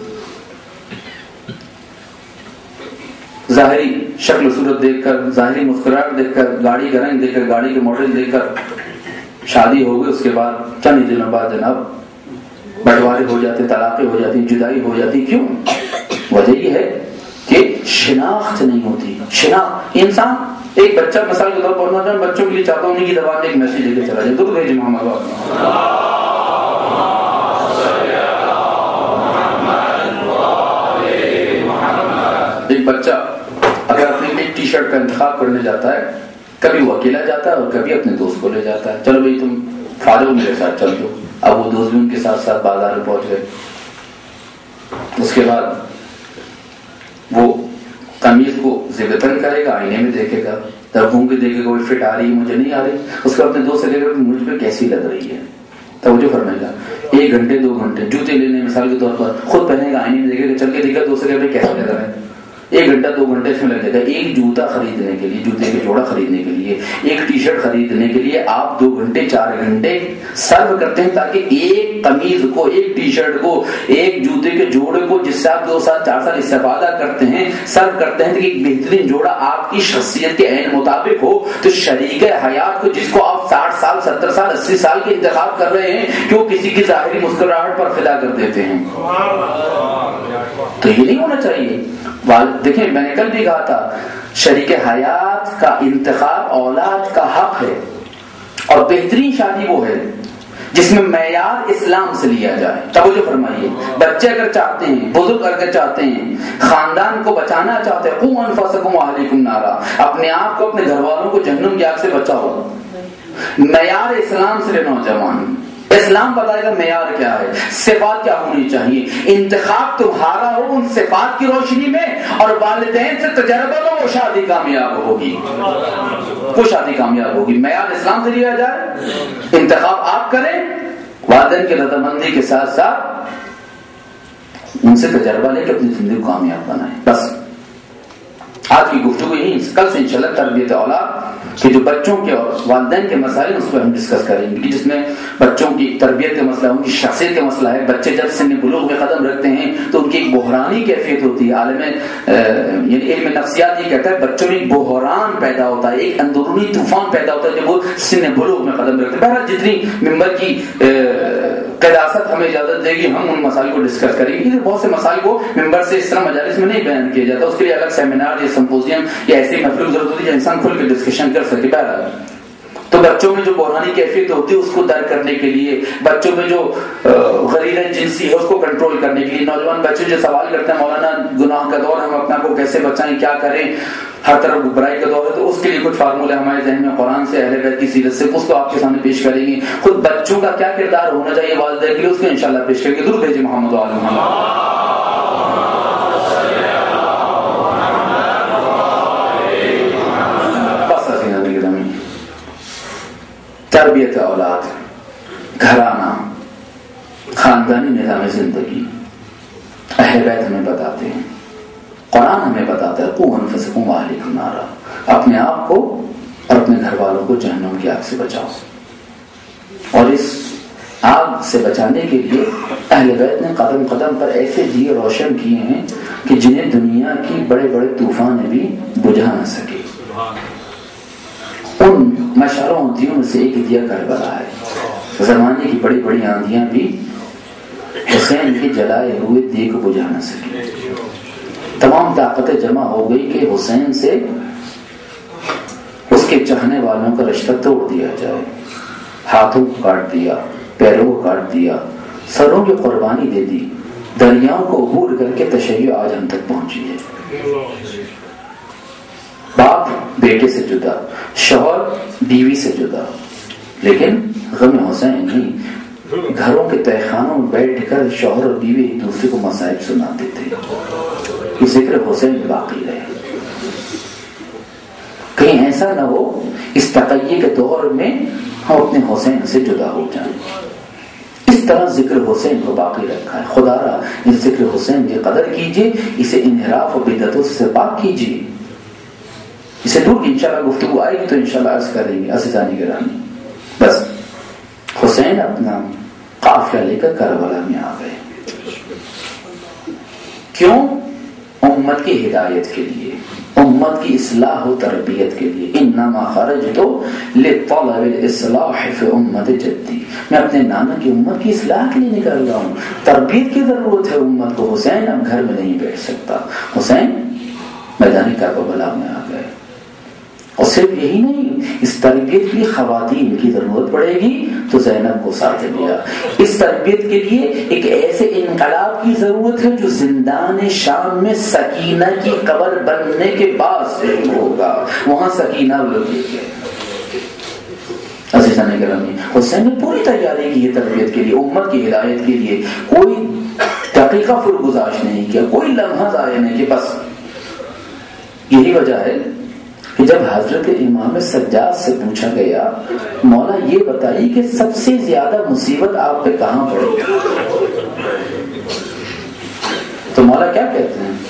ظاہری شکل و صورت دیکھ کر, ظاہری مسکراہٹ دیکھ کر, گاڑی کا رنگ دیکھ کر, گاڑی کے ماڈل دیکھ کر شادی ہو گئی, اس کے بعد چند دنوں بعد جناب بٹوارے ہو جاتے, طلاقیں ہو جاتی, جدائی ہو جاتی. کیوں؟ وجہ یہ ہے کہ شناخت نہیں ہوتی. شناخت انسان ایک بچہ مثال کے طور پر نوجوان بچوں کے لیے چاہتا ہوں انہیں کی زبان میں ایک میسج لے کے چلا جائے, درود بھیجیں محمد. ایک بچہ اگر اپنے ایک ٹی شرٹ کا انتخاب کرنے جاتا ہے, کبھی وہ اکیلا جاتا ہے اور کبھی اپنے دوست کو لے جاتا ہے, چلو بھائی تم فارغ میرے ساتھ چل دو. اب وہ دوست بھی ان کے ساتھ ساتھ بازار میں پہنچ گئے. اس کے بعد وہ قمیض کو زبتن کرے گا, آئینے میں دیکھے گا, تب گھوم کے دیکھے گا وہ فٹ آ رہی ہے, مجھے نہیں آ رہی. اس کو اپنے دوست سے لے گا مجھ پہ کیسی لگ رہی ہے, توجہ فرمائے گا. ایک گھنٹے دو گھنٹے جوتے لینے مثال کے طور پر خود پہنے گا, آئینے میں دیکھے گا, چل کے دیکھا دوست سے لے کیسا لگ رہا ہے. ایک گھنٹہ دو گھنٹے اس میں لگ جائے گا. ایک جوتا خریدنے کے لیے, جوتے کے جوڑا خریدنے کے لیے, ایک ٹی شرٹ خریدنے کے لیے آپ دو گھنٹے چار گھنٹے سرو کرتے ہیں تاکہ ایک قمیض کو, ایک ٹی شرٹ کو, ایک جوتے کے جوڑے کو جس سے آپ دو سال چار سال استفادہ کرتے ہیں, سرو کرتے ہیں تاکہ ایک بہترین جوڑا آپ کی شخصیت کے عین مطابق ہو. تو شریک حیات کو جس کو آپ ساٹھ سال ستر سال اسی سال کے انتخاب کر رہے ہیں کہ وہ کسی کی ظاہری مسکراہٹ پر فدا کر دیتے ہیں, تو یہ نہیں ہونا چاہیے. دیکھیں میں نے کل بھی کہا تھا شریک حیات کا انتخاب اولاد کا حق ہے, اور بہترین شادی وہ ہے جس میں معیار اسلام سے لیا جائے. توجہ فرمائیے, بچے اگر چاہتے ہیں, بزرگ اگر چاہتے ہیں, خاندان کو بچانا چاہتے ہیں, قوا انفسکم واہلیکم نارا, اپنے آپ کو اپنے گھر والوں کو جہنم کی آگ سے بچاؤ. معیار اسلام سے نوجوان اسلام بتائے گا معیار کیا ہے, صفات کیا ہونی چاہیے. انتخاب تمہارا ہو ان صفات کی روشنی میں, اور والدین سے تجربہ لو, وہ شادی کامیاب ہوگی, وہ شادی کامیاب ہوگی. معیار اسلام سے لیا جائے, انتخاب آپ کریں, والدین کی رضامندی کے ساتھ ساتھ ان سے تجربہ لے کے اپنی زندگی کو کامیاب بنائیں. بس آج کی گفتگو یہی, کل سے انشاءاللہ تربیت اولاد کہ جو بچوں کے اور والدین کے مسائل اس پر ہم ڈسکس کریں گے, جس میں بچوں کی تربیت کا مسئلہ, ان کی شخصیت کا مسئلہ ہے. بچے جب سن بلوغ میں قدم رکھتے ہیں تو ان کی ایک بحرانی کیفیت ہوتی ہے. عالم یعنی علم نفسیات یہ کہتا ہے بچوں میں ایک بحران پیدا ہوتا ہے, ایک اندرونی طوفان پیدا ہوتا ہے جب وہ سن بلوغ میں قدم رکھتے ہیں. بہرحال جتنی ممبر کی قداست ہمیں اجازت دے گی ہم ان مسائل کو ڈسکس کریں گے. بہت سے مسائل کو ممبر سے اس طرح مجالس میں نہیں بیان کیا جاتا, اس کے لیے الگ سیمینار یا سمپوزیم یا ایسی محفل ضرورت ہوتی ہے انسان کھل کے ڈسکشن کر سکے. بہرحال تو بچوں میں جو بحرانی کیفیت ہوتی ہے اس کو در کرنے کے لیے, بچوں میں جو غریزہ جنسی ہے اس کو کنٹرول کرنے کے لیے, نوجوان بچے جو سوال کرتے ہیں مولانا گناہ کا دور, ہم اپنا کو کیسے بچائیں, کیا کریں, ہر طرف برائی کا دور ہے, تو اس کے لیے کچھ فارمولے ہمارے ذہن میں قرآن سے, اہل بیت کی سیرت سے, اس کو آپ کے سامنے پیش کریں گے. خود بچوں کا کیا کردار ہونا چاہیے والدین کے لیے, اس کو انشاءاللہ پیش کریں گے. درود بھیجیں محمد و آل محمد. تربیت اولاد, گھرانہ, خاندانی نظام زندگی اہل بیت ہمیں بتاتے ہیں, قرآن ہمیں بتاتا ہے قوا انفسکم واہلیکم نارا, اپنے آپ کو اور اپنے گھر والوں کو جہنم کی آگ سے بچاؤ. اور اس آگ سے بچانے کے لیے اہل بیت نے قدم قدم پر ایسے دیے روشن کیے ہیں کہ جنہیں دنیا کی بڑے بڑے طوفان بھی بجھا نہ سکے. ان مشعلوں دیوں سے ایک دیا کربلا ہے. زمانے کی بڑی بڑی آندیاں بھی حسین کے جلائے ہوئے دیے کو بجھا نہ سکے. تمام طاقتیں جمع ہو گئی کہ حسین سے اس کے چاہنے والوں کا رشتہ توڑ دیا جائے. ہاتھوں کو کاٹ دیا، پیروں کو کاٹ دیا، سروں کی قربانی دے دی، دریاؤں کو عبور کر کے تشیع آج ہم تک پہنچی ہے۔ باپ بیٹے سے جدا، شوہر بیوی سے جدا، لیکن غم حسین نہیں، گھروں کے تہخانوں میں بیٹھ کر شوہر اور بیوی ایک دوسرے کو مصائب سناتے تھے کہ ذکر حسین باقی رہے، کہیں ایسا نہ ہو اس تقیے کے دور میں ہم اپنے حسین سے جدا ہو جائیں۔ اس طرح ذکر حسین کو باقی رکھا ہے۔ خدا را اس ذکر حسین کی قدر کیجئے، اسے انحراف و بدعتوں سے پاک کیجئے، اسے دور کی انشاءاللہ گفتگو آئے گی تو انشاءاللہ عرض کریں گے عزیزان گرامی۔ بس حسین اپنا قافلہ لے کر کربلا میں آ گئے، کیوں؟ امت کی ہدایت کے لیے، امت کی اصلاح و تربیت کے لیے۔ انما خرجت لطلب الاصلاح فی امت جدی، میں اپنے نانا کی امت کی اصلاح کے لیے نکل رہا ہوں، تربیت کی ضرورت ہے امت کو۔ حسین اب گھر میں نہیں بیٹھ سکتا، حسین میدان کربلا میں آ گئے۔ اور صرف یہی نہیں، اس تربیت کے لیے خواتین کی ضرورت پڑے گی تو زینب کو ساتھ لیا۔ اس تربیت کے لیے ایک ایسے انقلاب کی ضرورت ہے جو زندان شام میں سکینہ کی قبر بننے کے بعد سے ہوگا، وہاں سکینہ لگے گی۔ عزیزان گرامی، حسین نے پوری تیاری کی ہے تربیت کے لیے، امت کی ہدایت کے لیے، کوئی دقیقہ فرگزاش نہیں کیا، کوئی لمحہ ضائع نہیں کیا۔ بس یہی وجہ ہے کہ جب حضرت امام سجاد سے پوچھا گیا مولا یہ بتائیے کہ سب سے زیادہ مصیبت آپ پہ کہاں پڑی، تو مولا کیا کہتے ہیں؟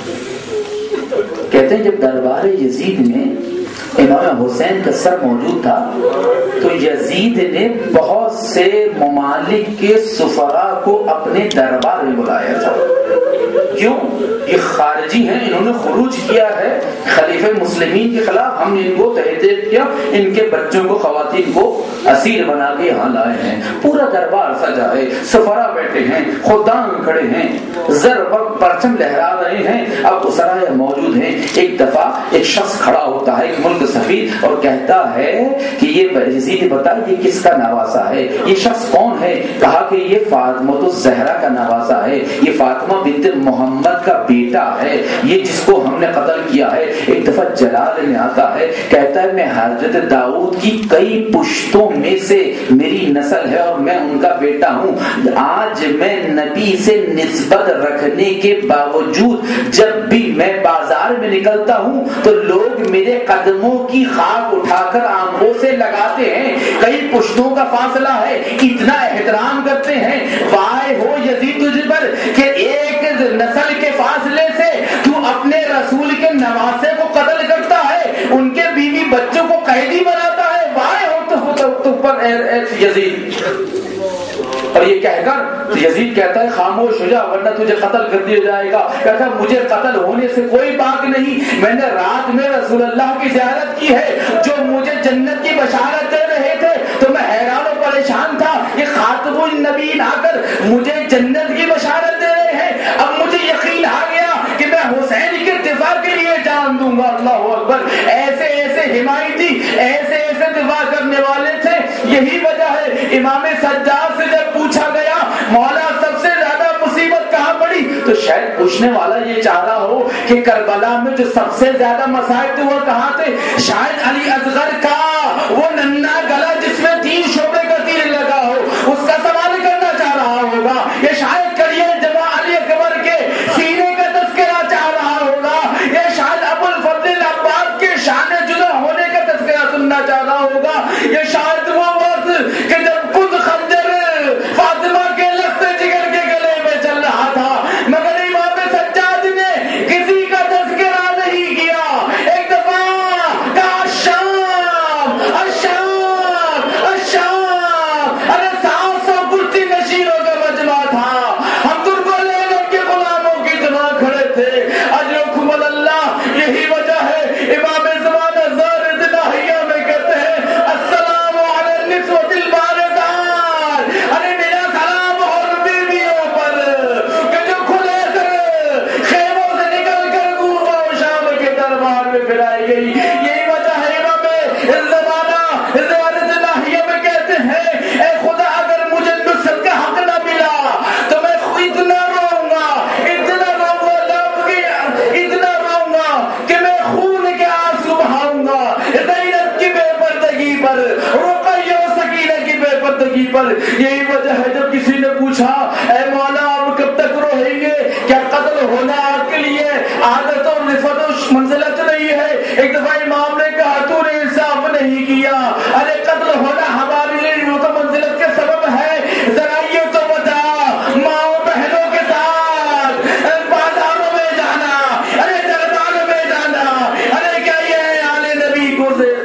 کہتے ہیں جب دربار یزید میں امام حسین کا سر موجود تھا تو یزید نے بہت سے ممالک کے سفراء کو اپنے دربار میں بلایا تھا۔ کیوں؟ یہ خارجی ہیں، انہوں نے خروج کیا ہے خلیفہ مسلمین کے خلاف، ہم نے ان کو تحقیق کیا، ان کے بچوں کو خواتین کو اسیر بنا کے یہاں لائے ہیں۔ پورا دربار سجا ہے، سفراء بیٹھے ہیں، خدام کھڑے ہیں، زر پر پرچم لہرا رہے ہیں، اب اسرائے موجود ہیں۔ ایک دفعہ ایک شخص کھڑا ہوتا ہے، ایک ملک سفیر، اور کہتا ہے کہ یہ یزید بتائے یہ کس کا نواسا ہے، یہ شخص کون ہے؟ کہا کہ یہ فاطمہ الزہرا کا نواسا ہے، یہ فاطمہ بنت محمد کا بیٹا ہے، یہ جس کو ہم نے قتل کیا ہے۔ ایک دفعہ جلال میں آتا ہے، کہتا ہے میں حضرت داؤد کی کئی پشتوں میں سے میری نسل ہے اور میں ان کا بیٹا ہوں، آج میں نبی سے نسبت رکھنے کے باوجود جب بھی میں بازار میں نکلتا ہوں تو لوگ میرے قدموں کی خاک اٹھا کر آنکھوں سے لگاتے ہیں، کئی پشتوں کا فاصلہ ہے، اتنا احترام کرتے ہیں۔ وائے ہو یزید تجھ پر کہ ایک نسل کے فاصلے سے تو اپنے رسول کے نواسے کو قتل کرتا ہے، ان کے بیوی بچوں کو قیدی بناتا ہے، وائے ہو تو پر یزید۔ اور یہ کہہ کر یزید کہتا ہے خاموش ہو جا ورنہ تجھے قتل کر دیا جائے گا۔ کہتا ہے مجھے قتل ہونے سے کوئی باک نہیں، میں نے رات میں رسول اللہ کی زیارت کی ہے جو مجھے جنت کی بشارت دے رہے تھے تو میں حیران و پریشان تھا، یہ خاتم النبیین آ کر مجھے جنت کی بشارت دے رہے ہیں، اب مجھے یقین آ گیا کہ میں حسین کے دفاع کے لیے جان دوں گا۔ اللہ اکبر، ایسے ایسے حمایتی، ایسے ایسے دفاع کرنے والے تھے۔ یہی وجہ ہے امام سجاد سے جب پوچھا گیا مولا سب سے زیادہ مصیبت کہاں پڑی تو شاید پوچھنے والا یہ چاہ رہا ہو کہ کربلا میں جو سب سے زیادہ مصائب تھے وہ کہاں تھے؟ شاید علی اصغر کا وہ ننھا گلا جس میں تین شعبے کا تیر لگا ہو اس کا سوال کرنا چاہ رہا ہوگا، یہ شاید کریے جمع علی اکبر کے سینے کا تذکرہ چاہ رہا ہوگا، یہ شاید ابو الفضل العباس کے شان جدا ہونے کا تذکرہ سننا چاہ رہا ہوگا، یہ شاید وہ وقت کہ جب خود خنجر فاطمہ کے لخت جگر کے گلے میں چل رہا تھا، مگر امام سجاد نے کسی کا تذکرہ نہیں کیا۔ ایک دفعہ کہا شام الشام پر. یہی وجہ ہے جب کسی نے پوچھا اے مولا آپ کب تک رہیں گے, کیا قتل ہونا آپ کے لیے عادت اور رفت و منزلت نہیں ہے؟ ایک دفعہ امام نے کہا تو نے انصاف نہیں کیا, ارے قتل ہونا ہمارے لیے رفت و منزلت کا سبب ہے, ذرا یہ تو بتا ماں بہنوں کے ساتھ بازاروں میں جانا, ارے درباروں میں جانا, ارے کیا یہ آل نبی کو سے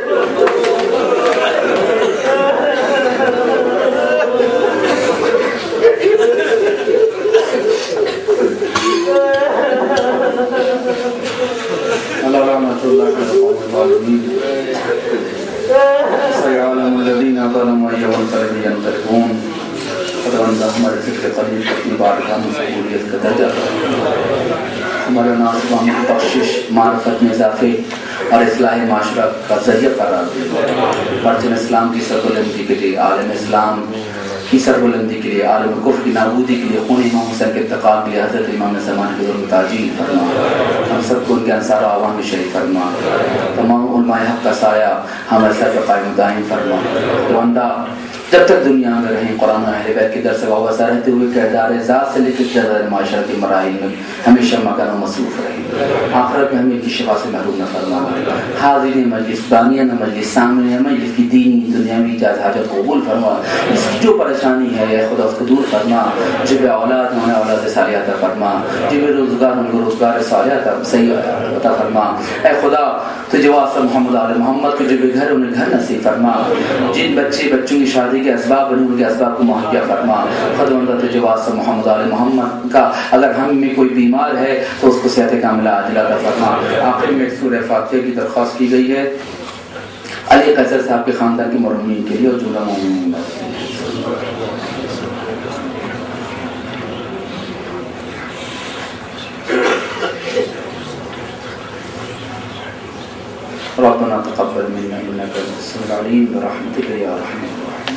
سيعلم الذين ظلموا أي منقلب ينقلبون خداوند ہمارے ذکر قلیل اپنی بارگاہ میں قبولیت کا درجہ ہمارے ناظروں کی بخشش, معرفت میں اضافے اور اصلاح معاشرہ کا ذریعہ قرار دے. پرچم اسلام کی سربلندی کے لیے, عالم اسلام کی سربلندی کے لیے, عالم کفر کی نابودی کے لیے, خون امام حسین کے انتقال کے لیے حضرت امام زمان کے ظلم تاجیل فرما. ہم سب کو ان کے انصار و عوام میں شریک فرما. تمام علماء حق کا سایہ ہمارے سر پر قائم دائم فرما. خداوندہ جب تک دنیا میں رہیں قرآن و اہل بیت کے در سے وابستہ رہتے ہوئے کردار ذات سے لے کر کردار معاشرہ کے مراحل میں ہمیشہ مکان و مصروف رہیں. آخرت میں ہمیں ان کی شفا سے محروم نہ فرما. حاضرین مجلس, بانیان مجلس, سامنے مجلس کی دینی دنیاوی جائز حاجت قبول فرما. اس کی جو پریشانی ہے اے خدا اس کو دور فرما. جب اولاد انہیں اولاد صالحہ عطا فرما, جب روزگار ان کو روزگار صالحہ صحیح عطا فرما. اے خدا تجھے واسطہ محمد آل محمد کو جب گھر انہیں گھر نصیب فرما. جن بچے بچوں کی شادی کے اسباب بنے ان کے اسباب کو مہیا فرما. خداوندہ تجھے واسطہ محمد آل محمد کا اگر ہم میں کوئی بیمار ہے تو اس کو صحت کاملہ عاجلہ عطا فرما. آخر میں سورہ فاتحہ کی درخواست کی گئی ہے علی قیصر صاحب کے خاندان کے مرحومین کے لیے اور جملہ مومنین. ربنا تقبل منا انك انت السميع العليم برحمتك يا ارحم الراحمين.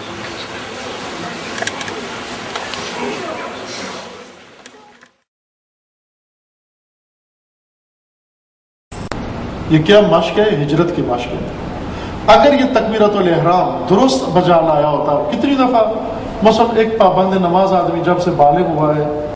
یہ کیا مشق ہے؟ ہجرت کی مشق ہے. اگر یہ تکبیرۃ الاحرام درست بجا لایا ہوتا, کتنی دفعہ مثلا ایک پابند نماز آدمی جب سے بالغ ہوا ہے